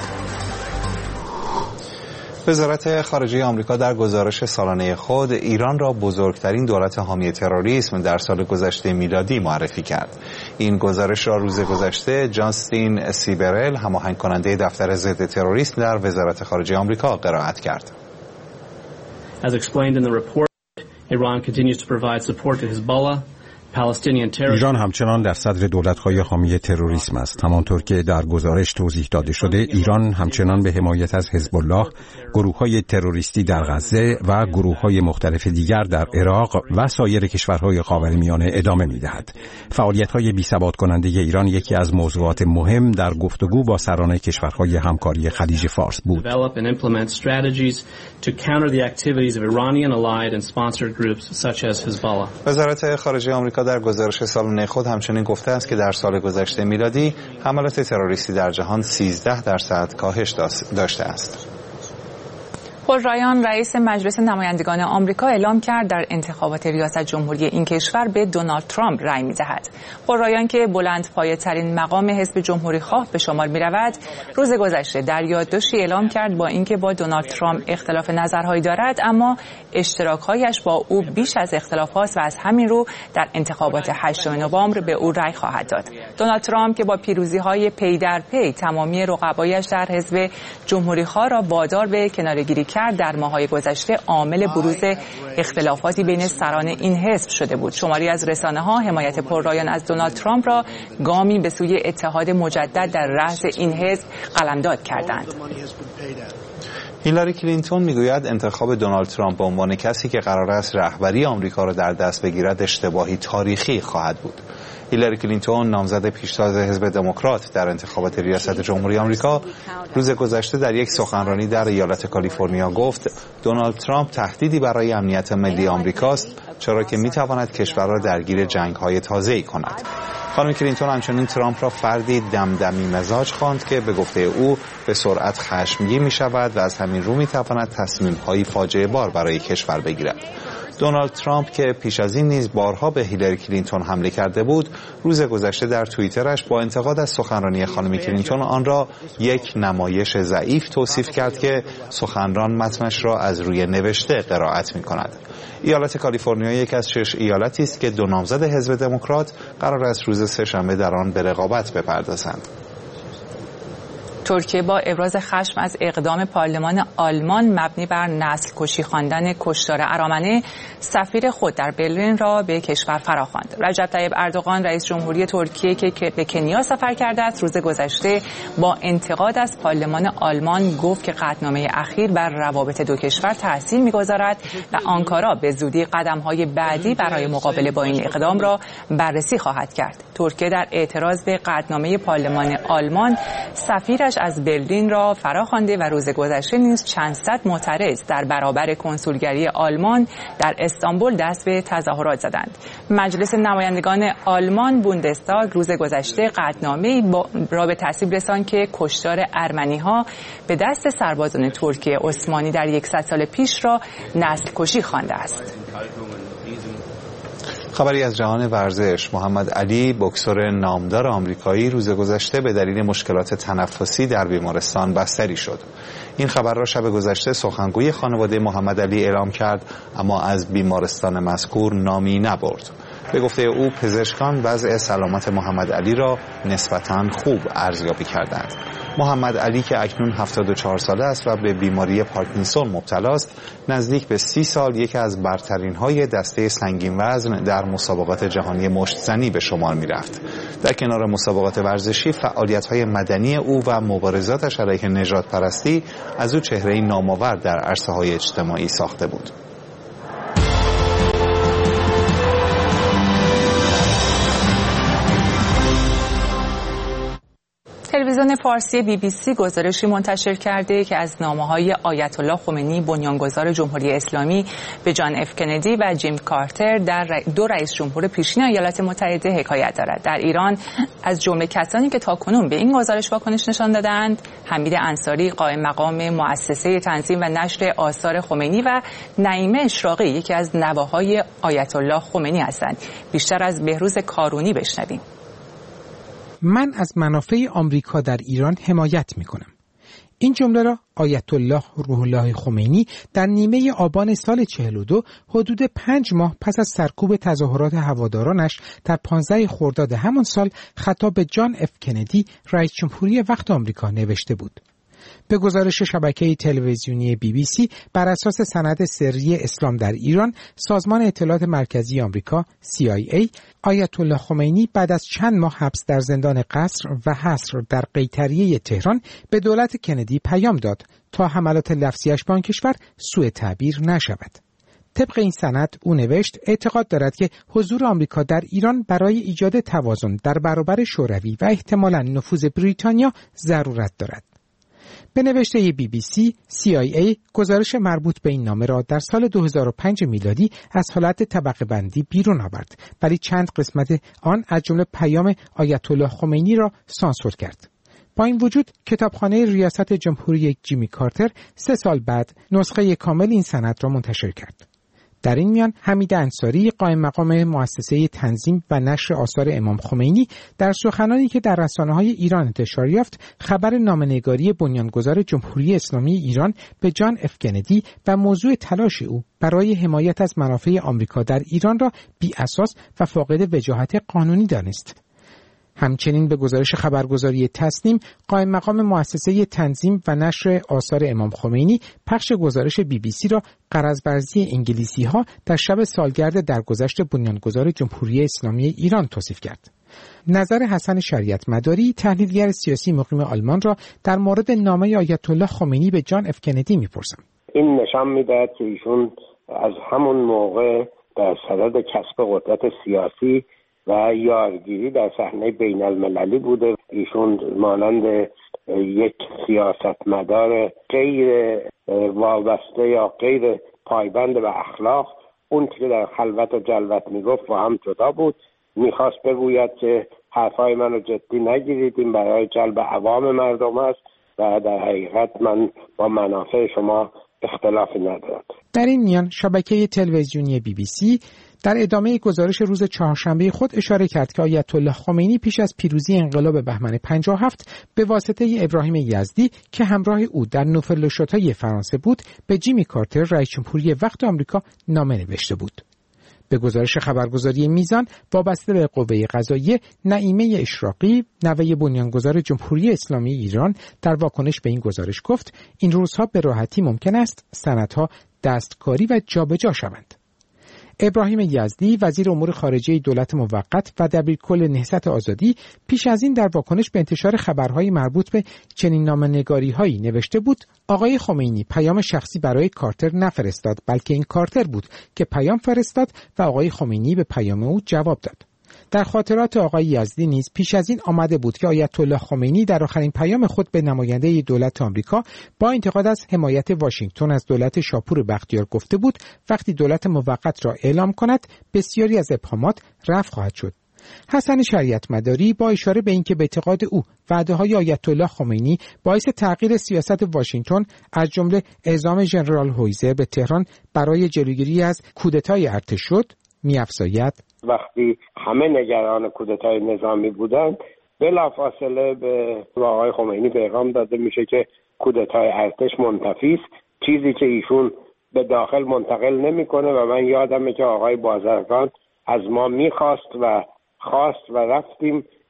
وزارت خارجه آمریکا در گزارش سالانه خود ایران را بزرگترین دولت حامی تروریسم در سال گذشته میلادی معرفی کرد. این گزارش را روز گذشته جاستین سیبرل، هماهنگ کننده دفتر ضد تروریسم در وزارت خارجه آمریکا، قرائت کرد. As explained in the report, Iran continues to provide support to Hezbollah. ایران همچنان در صدر دولت‌های حامی تروریسم است. همانطور که در گزارش توضیح داده شده، ایران همچنان به حمایت از حزب الله، گروه‌های تروریستی در غزه و گروه‌های مختلف دیگر در عراق و سایر کشورهای خاورمیانه ادامه می‌دهد. فعالیت‌های بی‌ثبات کننده ایران یکی از موضوعات مهم در گفتگو با سران کشورهای همکاری خلیج فارس بود. وزارت خارجه آمریکا در گزارش سالانه خود همچنین گفته است که در سال گذشته میلادی حملات تروریستی در جهان سیزده درصد کاهش داشته است. پل رایان رئیس مجلس نمایندگان آمریکا اعلام کرد در انتخابات ریاست جمهوری این کشور به دونالد ترامپ رأی می‌دهد. پل رایان که بلندپایه‌ترین مقام حزب جمهوری‌خواه به شمار می‌رود، روز گذشته در یادداشتی اعلام کرد با اینکه با دونالد ترامپ اختلاف نظرهایی دارد، اما اشتراک‌هایش با او بیش از اختلافات و از همین رو در انتخابات هشتم نوامبر به او رأی خواهد داد. دونالد ترامپ که با پیروزی‌های پی در پی تمامی رقبایش در حزب جمهوری‌خواه را وادار به کناره‌گیری در ماه‌های گذشته، عامل بروز اختلافاتی بین سران این حزب شده بود. شماری از رسانه‌ها حمایت پررایان از دونالد ترامپ را گامی به سوی اتحاد مجدد در رأس این حزب قلمداد کردند. هیلاری کلینتون میگوید انتخاب دونالد ترامپ به عنوان کسی که قرار است رهبری آمریکا را در دست بگیرد اشتباهی تاریخی خواهد بود. هیلاری کلینتون، نامزد پیشتاز حزب دموکرات در انتخابات ریاست جمهوری آمریکا، روز گذشته در یک سخنرانی در ایالت کالیفرنیا گفت دونالد ترامپ تهدیدی برای امنیت ملی آمریکاست، چرا که میتواند کشور را درگیر جنگ‌های تازه‌ای کند. خانم کلینتون همچنین ترامپ را فردی دمدمی مزاج خواند که به گفته او به سرعت خشمگین می‌شود و از همین رو می‌تواند تصمیم‌های فاجعه بار برای کشور بگیرد. دونالد ترامپ که پیش از این نیز بارها به هیلاری کلینتون حمله کرده بود، روز گذشته در توییترش با انتقاد از سخنرانی خانم کلینتون آن را یک نمایش ضعیف توصیف کرد که سخنران متنش را از روی نوشته قرائت می‌کند. ایالت کالیفرنیا یک از شش ایالتی است که دو نامزد حزب دموکرات قرار است روز سه‌شنبه در آن به رقابت بپردازند. ترکیه با ابراز خشم از اقدام پارلمان آلمان مبنی بر نسل کشی خواندن کشتار ارامنه، سفیر خود در برلین را به کشور فراخواند. رجب طیب اردوغان رئیس جمهوری ترکیه که به کنیا سفر کرده است، روز گذشته با انتقاد از پارلمان آلمان گفت که قطعنامه اخیر بر روابط دو کشور تاثیر می‌گذارد و آنکارا به زودی قدم‌های بعدی برای مقابله با این اقدام را بررسی خواهد کرد. ترکیه در اعتراض به قطعنامه پارلمان آلمان سفیرش از برلین را فراخوانده و روز گذشته نیز چند صد معترض در برابر کنسولگری آلمان در استانبول دست به تظاهرات زدند. مجلس نمایندگان آلمان بوندستاگ روز گذشته قطعنامه‌ای را به تصویب رساند که کشتار ارمنی‌ها به دست سربازان ترکیه عثمانی در صد سال پیش را نسل کشی خوانده است. خبری از جهان ورزش. محمد علی، بوکسور نامدار آمریکایی، روز گذشته به دلیل مشکلات تنفسی در بیمارستان بستری شد. این خبر را شب گذشته سخنگوی خانواده محمد علی اعلام کرد، اما از بیمارستان مذکور نامی نبرد. به گفته او پزشکان وضع سلامت محمد علی را نسبتاً خوب ارزیابی کردند. محمد علی که اکنون هفتاد و چهار ساله است و به بیماری پارکینسون مبتلا است، نزدیک به سی سال یکی از برترین های دسته سنگین وزن در مسابقات جهانی مشت‌زنی به شمار می‌رفت. در کنار مسابقات ورزشی، فعالیت‌های مدنی او و مبارزاتش علیه نژاد پرستی از او چهره‌ای نامآور در عرصه‌های اجتماعی ساخته بود. تلویزیون فارسی بی بی سی گزارشی منتشر کرده که از نامه‌های آیت الله خمینی بنیانگذار جمهوری اسلامی به جان اف کندی و جیم کارتر در دو رئیس جمهور پیشین ایالات متحده حکایت دارد. در ایران از جمله کسانی که تاکنون به این گزارش واکنش نشان دادند، حمید انصاری قائم مقام مؤسسه تنظیم و نشر آثار خمینی و نعیمه اشراقی یکی از نواهای آیت الله خمینی هستند. بیشتر از بهروز کارونی بشنویم. من از منافع آمریکا در ایران حمایت می کنم. این جمله را آیت الله روح الله خمینی در نیمه آبان سال چهل و دو حدود پنج ماه پس از سرکوب تظاهرات هوادارانش در پانزده خرداد همان سال خطاب به جان اف کندی رئیس جمهوری وقت آمریکا نوشته بود. به گزارش شبکه تلویزیونی بی بی سی، بر اساس سند سری اسلام در ایران، سازمان اطلاعات مرکزی آمریکا سی آی ای، آیت الله خمینی بعد از چند ماه حبس در زندان قصر و حصر در قیطریه تهران به دولت کندی پیام داد تا حملات لفظیش به آن کشور سوء تعبیر نشود. طبق این سند او نوشت اعتقاد دارد که حضور آمریکا در ایران برای ایجاد توازن در برابر شوروی و احتمالاً نفوذ بریتانیا ضرورت دارد. به نوشته بی بی سی، سی آی ای گزارش مربوط به این نامه را در سال دو هزار و پنج میلادی از حالت طبقه بندی بیرون آورد، ولی چند قسمت آن از جمله پیام آیت الله خمینی را سانسور کرد. با این وجود کتابخانه ریاست جمهوری جیمی کارتر سه سال بعد نسخه کامل این سند را منتشر کرد. در این میان حمید انصاری قائم مقام مؤسسه تنظیم و نشر آثار امام خمینی در سخنانی که در رسانه‌های ایران انتشار یافت خبر نامه‌نگاری بنیانگذار جمهوری اسلامی ایران به جان اف کندی و موضوع تلاش او برای حمایت از منافع آمریکا در ایران را بی اساس و فاقد وجاهت قانونی دانست. همچنین به گزارش خبرگزاری تصنیم، قائم مقام مؤسسه تنظیم و نشر آثار امام خمینی پخش گزارش بی بی سی را غرض‌ورزی انگلیسی‌ها در شب سالگرد درگذشت بنیانگذار جمهوری اسلامی ایران توصیف کرد. نظر حسن شریعت مداری، تحلیلگر سیاسی مقیم آلمان، را در مورد نامه آیت الله خمینی به جان اف کندی می‌پرسم. این نشان می‌دهد که ایشون از همون موقع در صدد کسب قدرت سیاسی و یارگیری در صحنه بین المللی بوده. ایشون مانند یک سیاستمدار غیر وابسته یا غیر پایبند به اخلاق، اون که در خلوت و جلوت میگفت و هم جدا بود، میخواست بگوید که حرفای منو جدی نگیرید، این برای جلب عوام مردم است و در حقیقت من با منافع شما اختلافی ندارم. در این میان شبکه تلویزیونی بی بی سی در ادامه گزارش روز چهارشنبه خود اشاره کرد که آیت الله خمینی پیش از پیروزی انقلاب بهمن پنجاه و هفت به واسطه ابراهیم یزدی که همراه او در نوفلوشاتای فرانسه بود، به جیمی کارتر رئیس جمهوری وقت آمریکا نامه نوشته بود. به گزارش خبرگزاری میزان وابسته به قوه قضاییه، نعیمه اشراقی نوه بنیانگذار جمهوری اسلامی ایران در واکنش به این گزارش گفت این روزها به راحتی ممکن است سندها دستکاری و جابجا شوند. ابراهیم یزدی وزیر امور خارجه دولت موقت و دبیرکل نهضت آزادی پیش از این در واکنش به انتشار خبرهای مربوط به چنین نامه‌نگاری‌هایی نوشته بود آقای خمینی پیام شخصی برای کارتر نفرستاد، بلکه این کارتر بود که پیام فرستاد و آقای خمینی به پیام او جواب داد. در خاطرات آقای یزدی نیز پیش از این آمده بود که آیت الله خمینی در آخرین پیام خود به نماینده دولت آمریکا با انتقاد از حمایت واشنگتن از دولت شاپور بختیار گفته بود وقتی دولت موقت را اعلام کند بسیاری از ابهامات رفع خواهد شد. حسن شریعت مداری با اشاره به اینکه به اعتقاد او وعده‌های آیت الله خمینی باعث تغییر سیاست واشنگتن از جمله اعزام ژنرال هویزر به تهران برای جلوگیری از کودتای ارتش شد، می‌افزاید وقتی همه نگران کودتای نظامی بودند بلافاصله به آقای خمینی پیغام داده میشه که کودتای ارتش منتفی است، چیزی که ایشون به داخل منتقل نمیکنه و من یادمه که آقای بازرگان از ما میخواست و خواست و رفتیم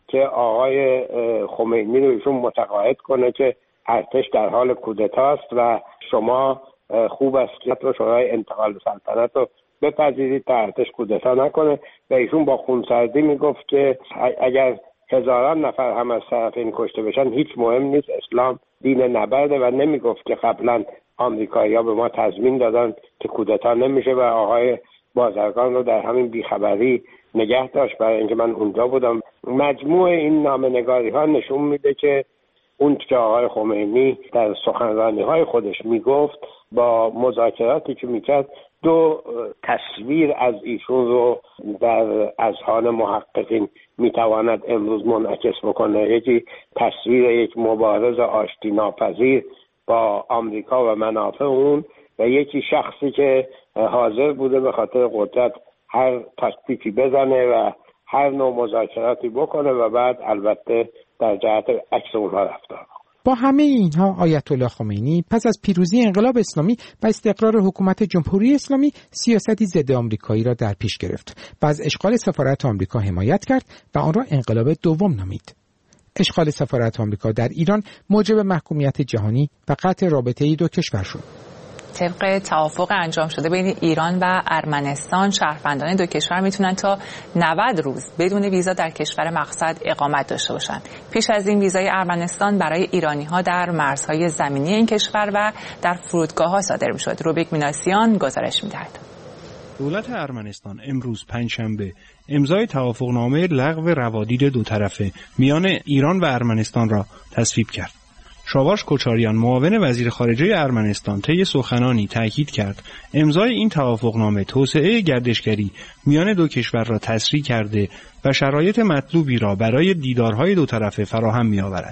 که آقای خمینی رو ایشون متقاعد کنه که ارتش در حال کودتاست و شما خوب است که شورای انتقال سلطنت رو بپذیرید تا ارتش کودتا نکنه. و ایشون با خونسردی میگفت که اگر هزاران نفر هم از طرف این کشته بشن هیچ مهم نیست، اسلام دین نبرده، و نمیگفت که قبلا آمریکایی‌ها به ما تضمین دادن که کودتا نمیشه و آقای بازرگان رو در همین بیخبری نگه داشت. برای اینکه من اونجا بودم. مجموع این نامه‌نگاری ها نشون میده که اون که آقای خمینی در سخنرانی های خودش میگفت با مذاکراتی که میکرد دو تصویر از ایشون رو در اذهان محققین میتواند امروز منعکس بکنه. یکی تصویر یک مبارز آشتی ناپذیر با آمریکا و منافع اون، و یکی شخصی که حاضر بوده به خاطر قدرت هر تاکتیکی بزنه و هر نوع مذاکراتی بکنه و بعد البته در جهت عکس اونها رفتار. با همه اینها آیت الله خمینی پس از پیروزی انقلاب اسلامی و استقرار حکومت جمهوری اسلامی سیاستی ضد آمریکایی را در پیش گرفت و از اشغال سفارت آمریکا حمایت کرد و آن را انقلاب دوم نامید. اشغال سفارت آمریکا در ایران موجب محکومیت جهانی و قطع رابطه دو کشور شد. طبق توافق انجام شده بین ایران و ارمنستان، شهروندان دو کشور میتونن تا نود روز بدون ویزا در کشور مقصد اقامت داشته باشند. پیش از این ویزای ارمنستان برای ایرانی‌ها در مرزهای زمینی این کشور و در فرودگاه‌ها صادر میشد. روبیک میناسیان گزارش می‌دهد. دولت ارمنستان امروز پنجشنبه امضای توافقنامه لغو روادید دو طرفه میان ایران و ارمنستان را تصویب کرد. شاواش کوچاریان معاون وزیر خارجه ارمنستان طی سخنانی تاکید کرد امضای این توافقنامه توسعه گردشگری میان دو کشور را تسریع کرده و شرایط مطلوبی را برای دیدارهای دو طرفه فراهم می‌آورد.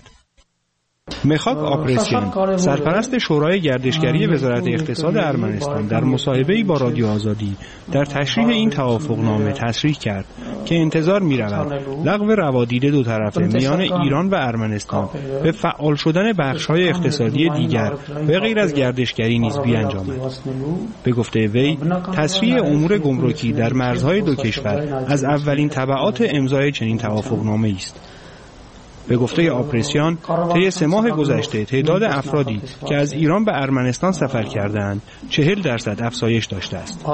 مخاک آپرسیان، سرپرست شورای گردشگری وزارت اقتصاد ارمنستان، در مصاحبه‌ای با رادیو آزادی در تشریح این توافقنامه تصریح کرد که انتظار می‌رود لغو روادید دو طرفه میان ایران و ارمنستان به فعال شدن بخش‌های اقتصادی دیگر به غیر از گردشگری نیز بیانجامد. به گفته وی، تسریع امور گمرکی در مرزهای دو کشور از اولین تبعات امضای چنین توافقنامه‌ای است. به گفته آپرسیان، طی سه ماه گذشته تعداد افرادی که از ایران به ارمنستان سفر کردند چهل درصد افزایش داشته است.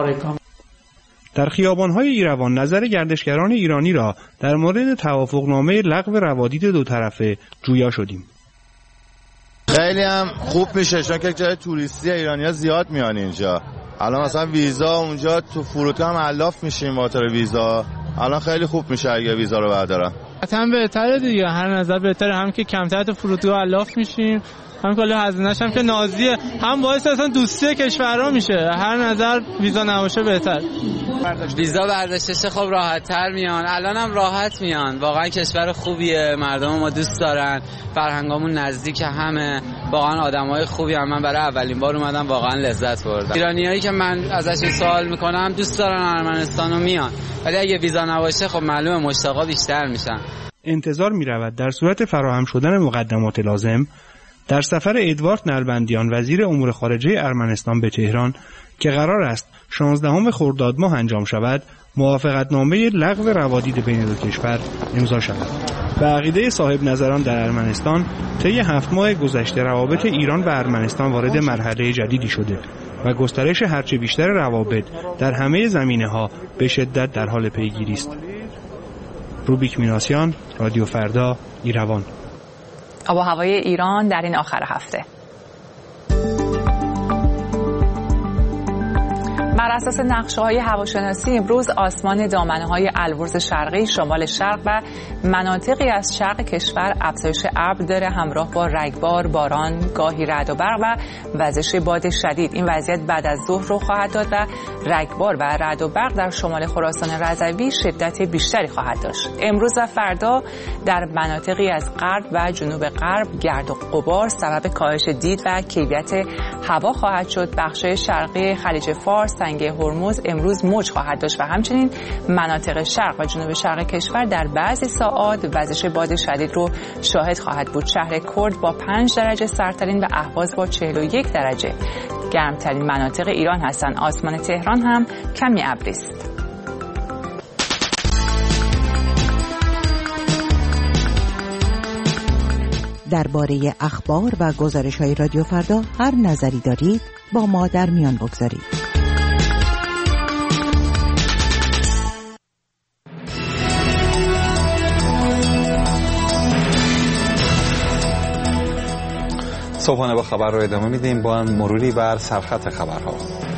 در خیابان‌های ایروان نظر گردشگران ایرانی را در مورد توافقنامه لغو روادید دو طرفه جویا شدیم. خیلی هم خوب میشه چون که جای توریستی ایرانی‌ها زیاد میان اینجا. الان مثلا ویزا اونجا تو فرودگاه هم علاف میشیم واتر ویزا. الان خیلی خوب میشه اگه ویزا رو بردارن. حتما بهتره دیگه، هر نظر بهتره، هم که کمتر تو فرودگاه علاف میشیم، هم کلا هزینه‌اش هم که نازیه، هم باعث اصلا دوستی کشورها میشه. هر نظر ویزا نباشه بهتر. ویزا برداشتش خب راحت‌تر میان، الان هم راحت میان. واقعا کشور خوبیه، مردم ما دوست دارن، فرهنگامون نزدیک همه، واقعا آدمای خوبی هم. من برای اولین بار اومدم، واقعا لذت بردم. ایرانیایی که من ازشون سوال میکنم دوست دارن ارمنستانو میان، ولی اگه ویزا نباشه خب معلومه مشتاقا بیشتر میشن. انتظار می‌رود در صورت فراهم شدن مقدمات لازم در سفر ادوارد نلبندیان وزیر امور خارجه ارمنستان به تهران که قرار است شانزدهم خرداد ماه انجام شود، موافقتنامه لغو روادید بین دو کشور امضا شود. به عقیده صاحب نظران در ارمنستان، طی هفت ماه گذشته روابط ایران و ارمنستان وارد مرحله جدیدی شده و گسترش هرچه بیشتر روابط در همه زمینه‌ها به شدت در حال پیگیری است. روبیک میناسیان، رادیو فردا، ایروان. آب و هوای ایران در این آخر هفته. بر اساس نقشه‌های هواشناسی امروز آسمان دامنه‌های البرز شرقی، شمال شرق و مناطقی از شرق کشور افزایش ابر داره، همراه با رگبار، باران، گاهی رعد و برق و وزش باد شدید. این وضعیت بعد از ظهر رو خواهد داد و رگبار و رعد و برق در شمال خراسان رضوی شدت بیشتری خواهد داشت. امروز و فردا در مناطقی از غرب و جنوب غرب گرد و غبار سبب کاهش دید و کیفیت هوا خواهد شد. بخش‌های شرقی خلیج فارس، سنگ هرمز امروز موج خواهد داشت و همچنین مناطق شرق و جنوب شرق کشور در بعضی ساعات وزش باد شدید رو شاهد خواهد بود. شهر کرد با پنج درجه سردترین و اهواز با چهل و یک درجه گرمترین مناطق ایران هستند. آسمان تهران هم کمی ابری است. درباره اخبار و گزارش‌های رادیو فردا هر نظری دارید با ما در میان بگذارید. صبحانه با خبر رو ادامه میدیم با مروری بر سرخط خبرها.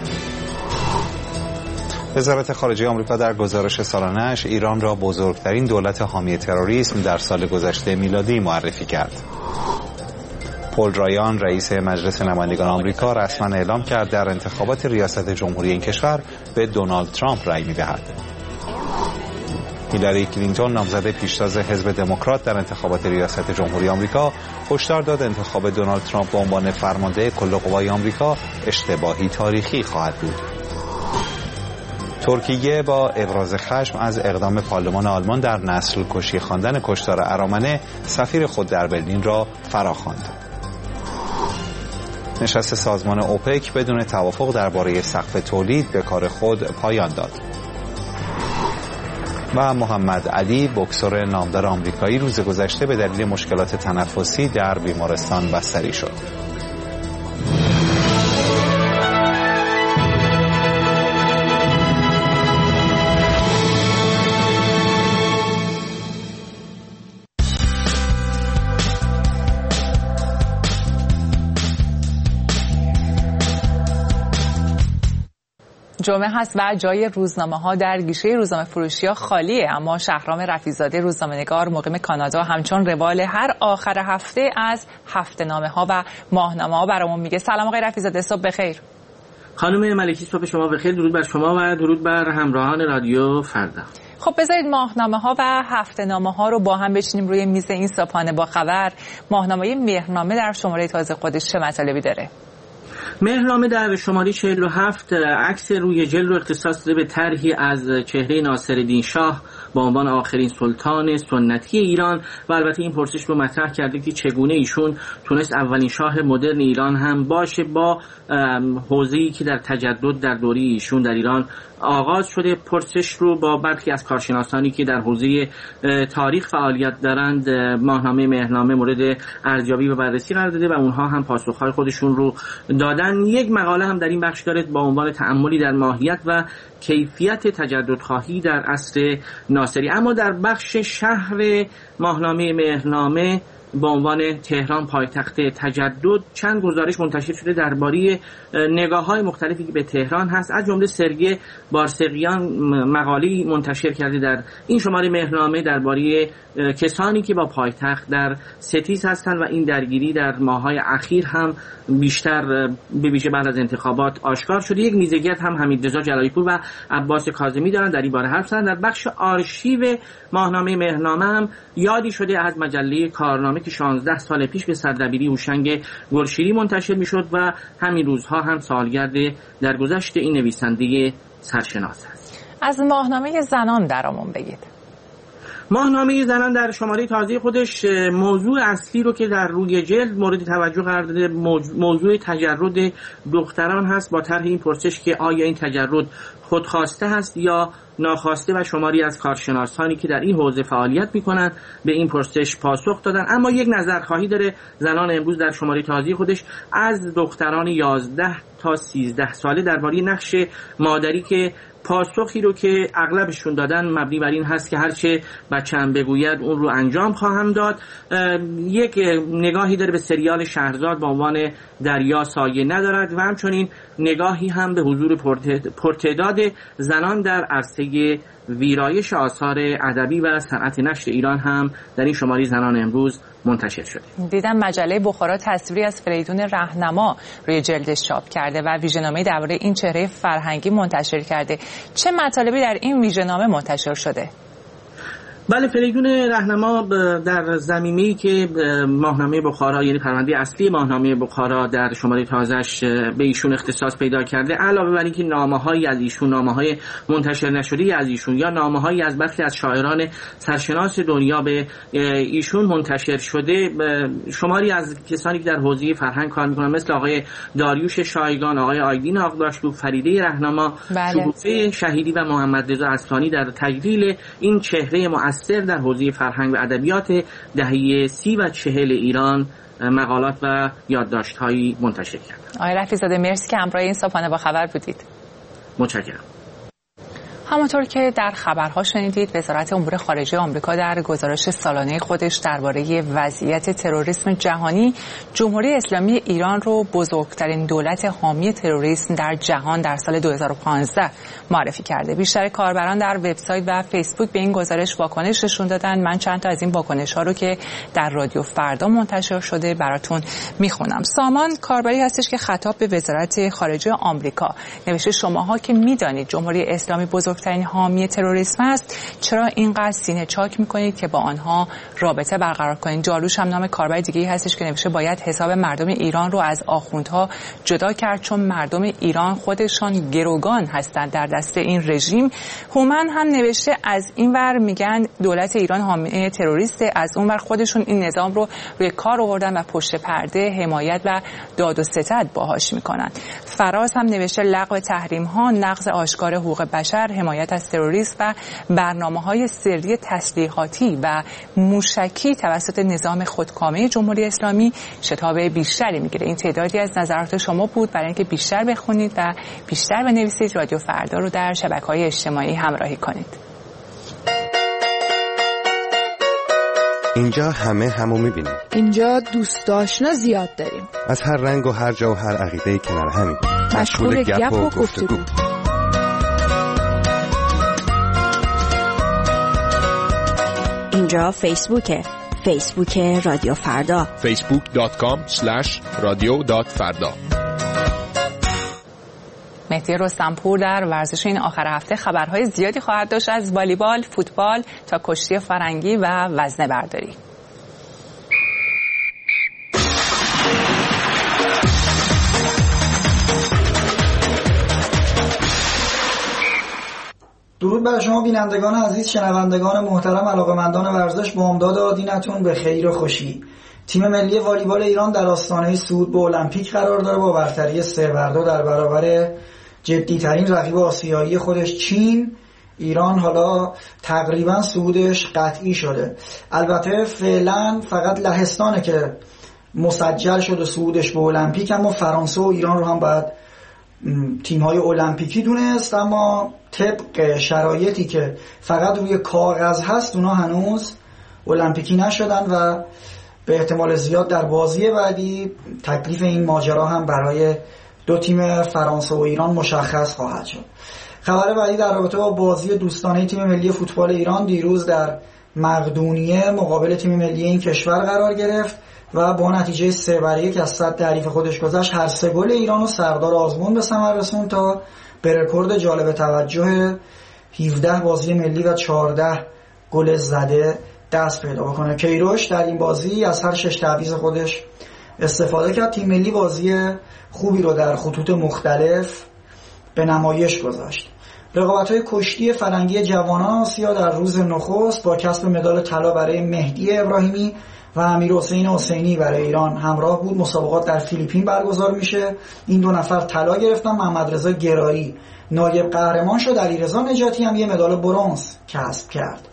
وزارت خارجه آمریکا در گزارش سالانه‌اش ایران را بزرگترین دولت حامی تروریسم در سال گذشته میلادی معرفی کرد. پل رایان رئیس مجلس نمایندگان آمریکا رسما اعلام کرد در انتخابات ریاست جمهوری این کشور به دونالد ترامپ رأی می‌دهد. هیلاری کلینتون نامزد پیشتاز حزب دموکرات در انتخابات ریاست جمهوری آمریکا هشدار داد انتخاب دونالد ترامپ به عنوان فرمانده کل قوای آمریکا اشتباهی تاریخی خواهد بود. ترکیه با ابراز خشم از اقدام پارلمان آلمان در نسل کشی خواندن کشتار ارامنه سفیر خود در برلین را فراخواند. نشست سازمان اوپک بدون توافق درباره سقف تولید به کار خود پایان داد. و محمد علی بوکسور نامدار آمریکایی روز گذشته به دلیل مشکلات تنفسی در بیمارستان بستری شد. جمعه هست و جای روزنامه ها در گیشه روزنامه فروشی ها خالیه، اما شهرام رفیع‌زاده روزنامه‌نگار مقیم کانادا همچون روال هر آخر هفته از هفته نامه ها و ماهنامه ها برامون میگه. سلام آقای رفیع‌زاده، صبح بخیر. خانم ملکی صبح شما بخیر، درود بر شما و درود بر همراهان رادیو فردا. خب بذارید ماهنامه ها و هفته نامه ها رو با هم بچینیم روی میز این صبحانه با خبر. ماهنامه مهرنامه در شماره تازه خودش چه مطالبی داره؟ مهرنامه در شماره چهل و هفت عکس روی جلد رو اختصاص داده به طرحی از چهره ناصرالدین شاه با عنوان آخرین سلطان سنتی ایران و البته این پرسش رو مطرح کرده که چگونه ایشون تونست اولین شاه مدرن ایران هم باشه با حوزه‌ای که در تجدد در دوره ایشون در ایران آغاز شده. پرسش رو با برخی از کارشناسانی که در حوزه تاریخ فعالیت دارند ماهنامه مهرنامه مورد ارزیابی و بررسی قرار داده و اونها هم پاسخهای خودشون رو دادن. یک مقاله هم در این بخش داره با عنوان تأملی در ماهیت و کیفیت تجددخواهی در عصر ناصری. اما در بخش شهر ماهنامه مهرنامه با عنوان تهران پایتخت تجدد چند گزارش منتشر شده درباره نگاه‌های مختلفی که به تهران هست. از جمله سرگی بارسقیان مقاله‌ای منتشر کرده در این شماره مهرنامه درباره کسانی که با پایتخت در ستیز هستند و این درگیری در ماه‌های اخیر هم بیشتر به ویژه بعد از انتخابات آشکار شده. یک نیزگیت هم حمیدرضا جلالی‌پور و عباس کاظمی دارن در این باره حرف زدن. در بخش آرشیو ماهنامه مهرنامه هم یادی شده از مجله کارنامه که شانزده سال پیش به سردبیری هوشنگ گلشیری منتشر میشد و همین روزها هم سالگرد درگذشت این نویسنده سرشناس است. از ماهنامه زنان درامون بگید. ماهنامه زنان در شماره تازه خودش موضوع اصلی رو که در روی جلد مورد توجه قرار داده موضوع تجرد دختران هست با طرح این پرسش که آیا این تجرد خودخواسته هست یا ناخواسته و شماری از کارشناسانی که در این حوزه فعالیت میکنن به این پرسش پاسخ دادن. اما یک نظرخواهی داره زنان امروز در شماره تازه خودش از دختران یازده تا سیزده ساله درباره نقش مادری که پاسخی رو که اغلبشون دادن مبنی بر این هست که هرچه بچه‌ام بگوید اون رو انجام خواهم داد. یک نگاهی داره به سریال شهرزاد با عنوان دریا سایه ندارد و همچنین نگاهی هم به حضور پرتعداد زنان در عرصه ویرایش آثار ادبی و صنعت نشر ایران هم در این شماره زنان امروز منتشر شده. دیدم مجله بخارا تصویری از فریدون رهنما روی جلدش چاپ کرده و ویژه‌نامه درباره این چهره فرهنگی منتشر کرده. چه مطالبی در این ویژه‌نامه منتشر شده؟ بله، فریدون رهنما در زمینه‌ای که ماهنامه بخارا یعنی پرونده اصلی ماهنامه بخارا در شماره تازه‌اش به ایشون اختصاص پیدا کرده، علاوه بر اینکه نامه‌هایی از ایشون، نامه‌های منتشر نشده از ایشون یا نامه‌هایی از برخی از شاعران سرشناس دنیا به ایشون منتشر شده، شماری از کسانی که در حوزه فرهنگ کار می‌کنن مثل آقای داریوش شایگان، آقای آیدین آقداشلو، فریده رهنما، بله. شکوفه شهیدی و محمد رضا اصفهانی در تجلیل این چهره مؤثر در حوزه فرهنگ و ادبیات دهه سی و چهل ایران مقالات و یادداشت‌هایی منتشر کرد. آقای رفیع‌زاده مرسی که همراه این صبحانه با خبر بودید. متشکرم. همونطور که در خبرها شنیدید، وزارت امور خارجه آمریکا در گزارش سالانه خودش درباره وضعیت تروریسم جهانی جمهوری اسلامی ایران رو بزرگترین دولت حامی تروریسم در جهان در سال دو هزار و پانزده معرفی کرده. بیشتر کاربران در وبسایت و فیسبوک به این گزارش واکنش نشون دادن. من چند تا از این واکنش‌ها رو که در رادیو فردا منتشر شده براتون میخونم. سامان کاربری هستش که خطاب به وزارت خارجه آمریکا نوشته: شماها که میدانید جمهوری اسلامی بزرگ ترین حامی تروریسم است، چرا اینقدر سینه چاک میکنید که با آنها رابطه برقرار کنید؟ جالوش هم نام کاربر دیگه‌ای هستش که نوشته: باید حساب مردم ایران رو از آخوندها جدا کرد، چون مردم ایران خودشان گروگان هستند در دست این رژیم. هومن هم نوشته: از این ور میگن دولت ایران حامی تروریسته، از اون ور خودشون این نظام رو روی کار آوردن و پشت پرده حمایت و داد و ستد باهاش میکنن. فراز هم نوشته: لغو تحریم ها، نقض آشکار حقوق بشر، حمایت از تروریسم و برنامه‌های سری تسلیحاتی و موشکی توسط نظام خودکامه جمهوری اسلامی شتاب بیشتری میگیره. این تعدادی از نظرات شما بود. برای اینکه بیشتر بخونید و بیشتر بنویسید، رادیو فردا رو در شبکه‌های اجتماعی همراهی کنید. اینجا همه همو میبینیم. اینجا دوست آشنا زیاد داریم. از هر رنگ و هر جا و هر عقیده‌ای کنار همیم. مشغول گپ و گفتگو. اینجا فیسبوکه. فیسبوک رادیو فردا. فیسبوک دات کام اسلش رادیو دات فردا. مهدی رستمپور در ورزش این آخر هفته خبرهای زیادی خواهد داشت، از والیبال، فوتبال تا کشتی فرنگی و وزنه برداری. درود بر شما بینندگان عزیز، شنوندگان محترم، علاقه‌مندان ورزش. با امداد آدینتون به خیر و خوشی. تیم ملی والیبال ایران در آستانه صعود به المپیک قرار داره با برتری سه بر دو در برابر جدی‌ترین رقیب آسیایی خودش چین. ایران حالا تقریبا صعودش قطعی شده. البته فعلا فقط لهستانه که مسجل شده صعودش به المپیک، اما فرانسه و ایران رو هم باید تیم‌های المپیکی دونست. اما طبق شرایطی که فقط روی کاغذ هست اونا هنوز المپیکی نشدن و به احتمال زیاد در بازی بعدی تکلیف این ماجرا هم برای دو تیم فرانسه و ایران مشخص خواهد شد. خبر بعدی در رابطه با بازی دوستانه تیم ملی فوتبال ایران دیروز در مقدونیه مقابل تیم ملی این کشور قرار گرفت و با نتیجه سه بر یک از صد تعریف خودش گذشت. هر سه گل ایران و سردار آزمون به ثمر رسوند تا به رکورد جالب توجه هفده بازی ملی و چهارده گل زده دست پیدا بکنه. کیروش در این بازی از هر شش تعویض خودش استفاده کرد. تیم ملی بازی خوبی رو در خطوط مختلف به نمایش گذاشت. رقابت‌های کشتی فرنگی جوانان آسیا در روز نخست با کسب مدال طلا برای مهدی ابراهیمی و امیر حسین حسینی برای ایران همراه بود. مسابقات در فیلیپین برگزار میشه. این دو نفر طلا گرفتن. محمد رضا گرایی نایب قهرمان شد. علیرضا نجاتی هم یه مدال برنز کسب کرد.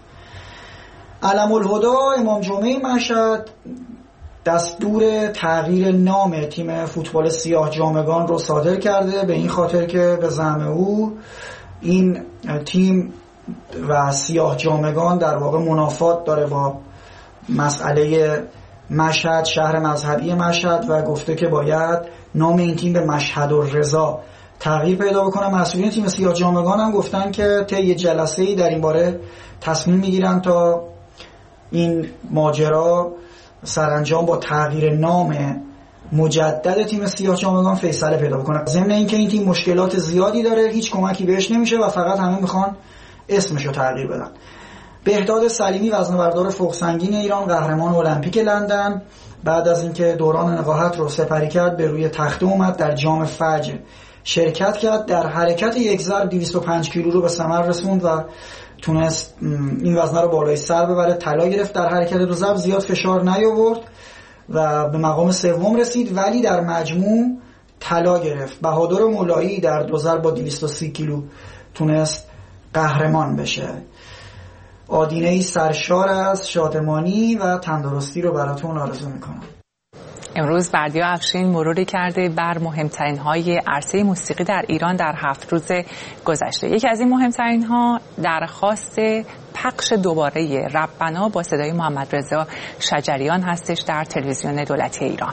علم الهدا امام جمعه مشهد دستور تغییر نام تیم فوتبال سیاه جامگان رو صادر کرده، به این خاطر که به زعم او این تیم و سیاه جامگان در واقع منافات داره با مسئله مشهد، شهر مذهبی مشهد، و گفته که باید نام این تیم به مشهد الرضا تغییر پیدا بکنه. مسئولین تیم سیاه جامگان هم گفتن که طی جلسه‌ای در این باره تصمیم میگیرن تا این ماجرا سرانجام با تغییر نام مجدد تیم سیاه جامگان فیصله پیدا بکنه. ضمن اینکه این تیم مشکلات زیادی داره، هیچ کمکی بهش نمیشه و فقط همه میخوان اسمشو تغییر بدن. بهداد سلیمی وزنه‌بردار فوق سنگین ایران، قهرمان المپیک لندن، بعد از اینکه دوران نقاهت رو سپری کرد به روی تخته اومد، در جام فجر شرکت کرد، در حرکت یک ضرب دویست و پنج کیلو رو به ثمر رسوند و تونست این وزنه رو بالای سر ببره. طلا گرفت. در حرکت دو ضرب زیاد فشار نیاورد و به مقام سوم رسید، ولی در مجموع طلا گرفت. بهادر مولایی در دو ضرب با دویست و سی کیلو تونست قهرمان بشه. آدینه‌ای سرشار از شادمانی و تندرستی رو براتون آرزو میکنم. امروز بردیا افشین مروری کرده بر مهمترین های عرصه موسیقی در ایران در هفت روز گذشته. یکی از این مهمترین ها درخواست پخش دوباره ربنا با صدای محمد رضا شجریان هستش در تلویزیون دولتی ایران.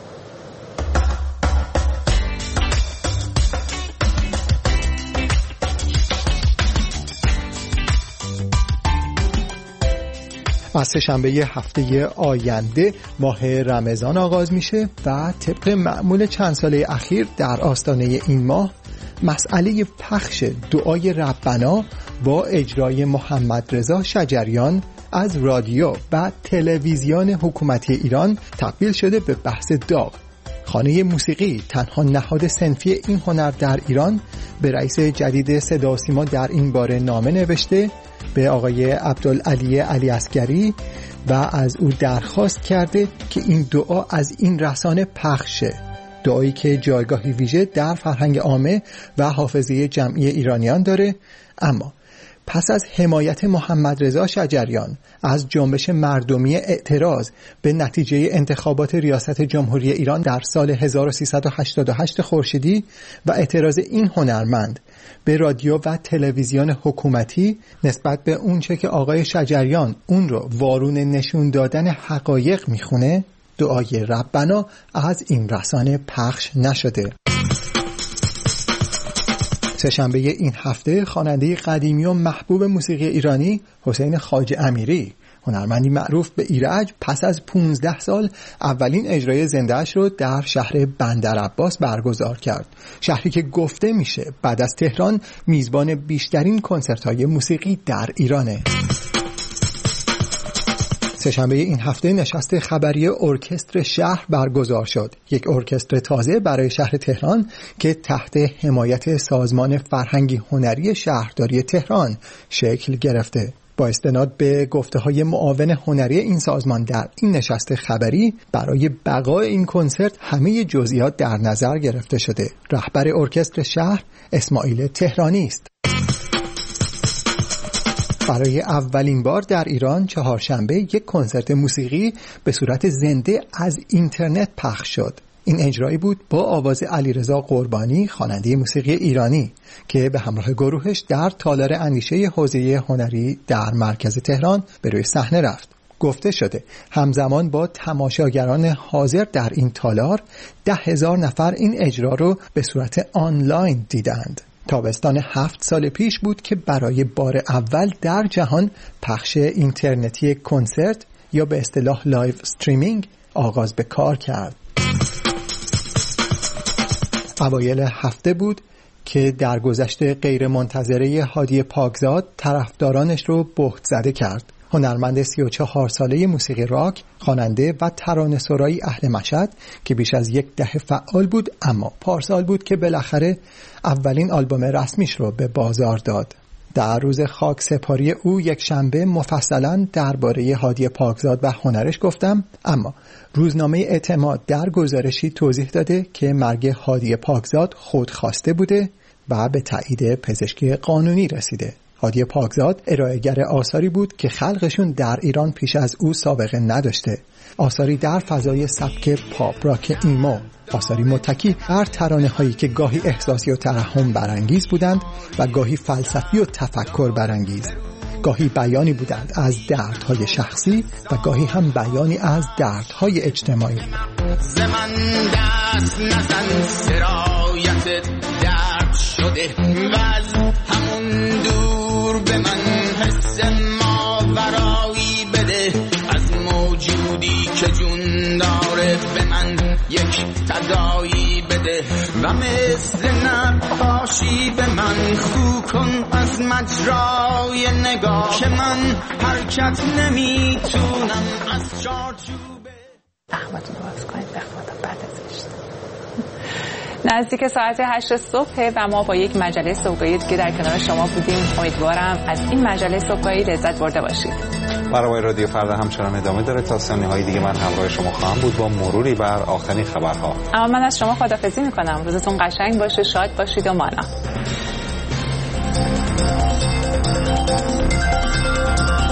از سه‌شنبه هفته آینده ماه رمضان آغاز میشه و طبق معمول چند ساله اخیر در آستانه این ماه مسئله پخش دعای ربنا با اجرای محمد رضا شجریان از رادیو و تلویزیون حکومتی ایران تبدیل شده به بحث داغ. خانه موسیقی تنها نهاد صنفی این هنر در ایران به رئیس جدید صدا و سیما در این باره نامه نوشته به آقای عبدالعلی علی عسگری و از او درخواست کرده که این دعا از این رسانه پخشه، دعایی که جایگاهی ویژه در فرهنگ عامه و حافظه جمعی ایرانیان داره. اما پس از حمایت محمد رضا شجریان از جنبش مردمی اعتراض به نتیجه انتخابات ریاست جمهوری ایران در سال هزار و سیصد و هشتاد و هشت خورشیدی و اعتراض این هنرمند به رادیو و تلویزیون حکومتی نسبت به اونچه که آقای شجریان اون رو وارون نشون دادن حقایق میخونه، دعای ربنا از این رسانه پخش نشده. سه‌شنبه این هفته خواننده قدیمی و محبوب موسیقی ایرانی حسین خواجه امیری، هنرمندی معروف به ایرج، پس از پانزده سال اولین اجرای زنده‌اش رو در شهر بندرعباس برگزار کرد، شهری که گفته میشه بعد از تهران میزبان بیشترین کنسرت‌های موسیقی در ایرانه. سه‌شنبه این هفته نشست خبری ارکستر شهر برگزار شد، یک ارکستر تازه برای شهر تهران که تحت حمایت سازمان فرهنگی هنری شهرداری تهران شکل گرفته. با استناد به گفته‌های معاون هنری این سازمان در این نشست خبری، برای بقای این کنسرت همه جزئیات در نظر گرفته شده. رهبر ارکستر شهر اسماعیل تهرانی است. برای اولین بار در ایران چهارشنبه یک کنسرت موسیقی به صورت زنده از اینترنت پخش شد. این اجرایی بود با آواز علیرضا قربانی، خواننده موسیقی ایرانی که به همراه گروهش در تالار اندیشه حوزه هنری در مرکز تهران به روی صحنه رفت. گفته شده همزمان با تماشاگران حاضر در این تالار ده هزار نفر این اجرا رو به صورت آنلاین دیدند. تابستان هفت سال پیش بود که برای بار اول در جهان پخش اینترنتی کنسرت یا به اصطلاح لایو استریمینگ آغاز به کار کرد. اوایل هفته بود که درگذشت غیر منتظره هادی پاکزاد طرفدارانش رو بهت زده کرد. هنرمند سی و چهار ساله موسیقی راک، خواننده و ترانه‌سرایی اهل مشهد که بیش از یک دهه فعال بود، اما پارسال بود که بالاخره اولین آلبوم رسمیش رو به بازار داد. در روز خاک سپاری او یک شنبه مفصلاً درباره هادی پاکزاد و هنرش گفتم، اما روزنامه اعتماد در گزارشی توضیح داده که مرگ هادی پاکزاد خودخواسته بوده و به تایید پزشکی قانونی رسیده. هادی پاکزاد ارائه‌گر آثاری بود که خلقشون در ایران پیش از او سابقه نداشته. آثاری در فضای سبک پاپ راک ایمو، آثاری متکی بر ترانه‌هایی که گاهی احساسی و ترحم برانگیز بودند و گاهی فلسفی و تفکر برانگیز. گاهی بیانی بودند از دردهای شخصی و گاهی هم بیانی از دردهای اجتماعی. زمان دست نزن سرایت درد شده و از همون دور به من حس ماورایی بده، از موجودی که جون داره به من یک تدایی بده و مثل نقاشی به من خو کن از مجرای نگاه که من حرکت نمیتونم از چارچوبه. احمدتون رو باز کنید به خدا بعد ازش. نزدیک ساعت هشت صبح و ما با یک مجله صبحگاهی دیگه در کنار شما بودیم. امیدوارم از این مجله صبحگاهی لذت برده باشید. برنامه رادیو فردا همچنان ادامه داره. تا ثانیه‌های دیگه من همراه شما خواهم بود با مروری بر آخرین خبرها. اما من از شما خداحافظی میکنم. روزتون قشنگ باشه، شاد باشید و مانا. شد.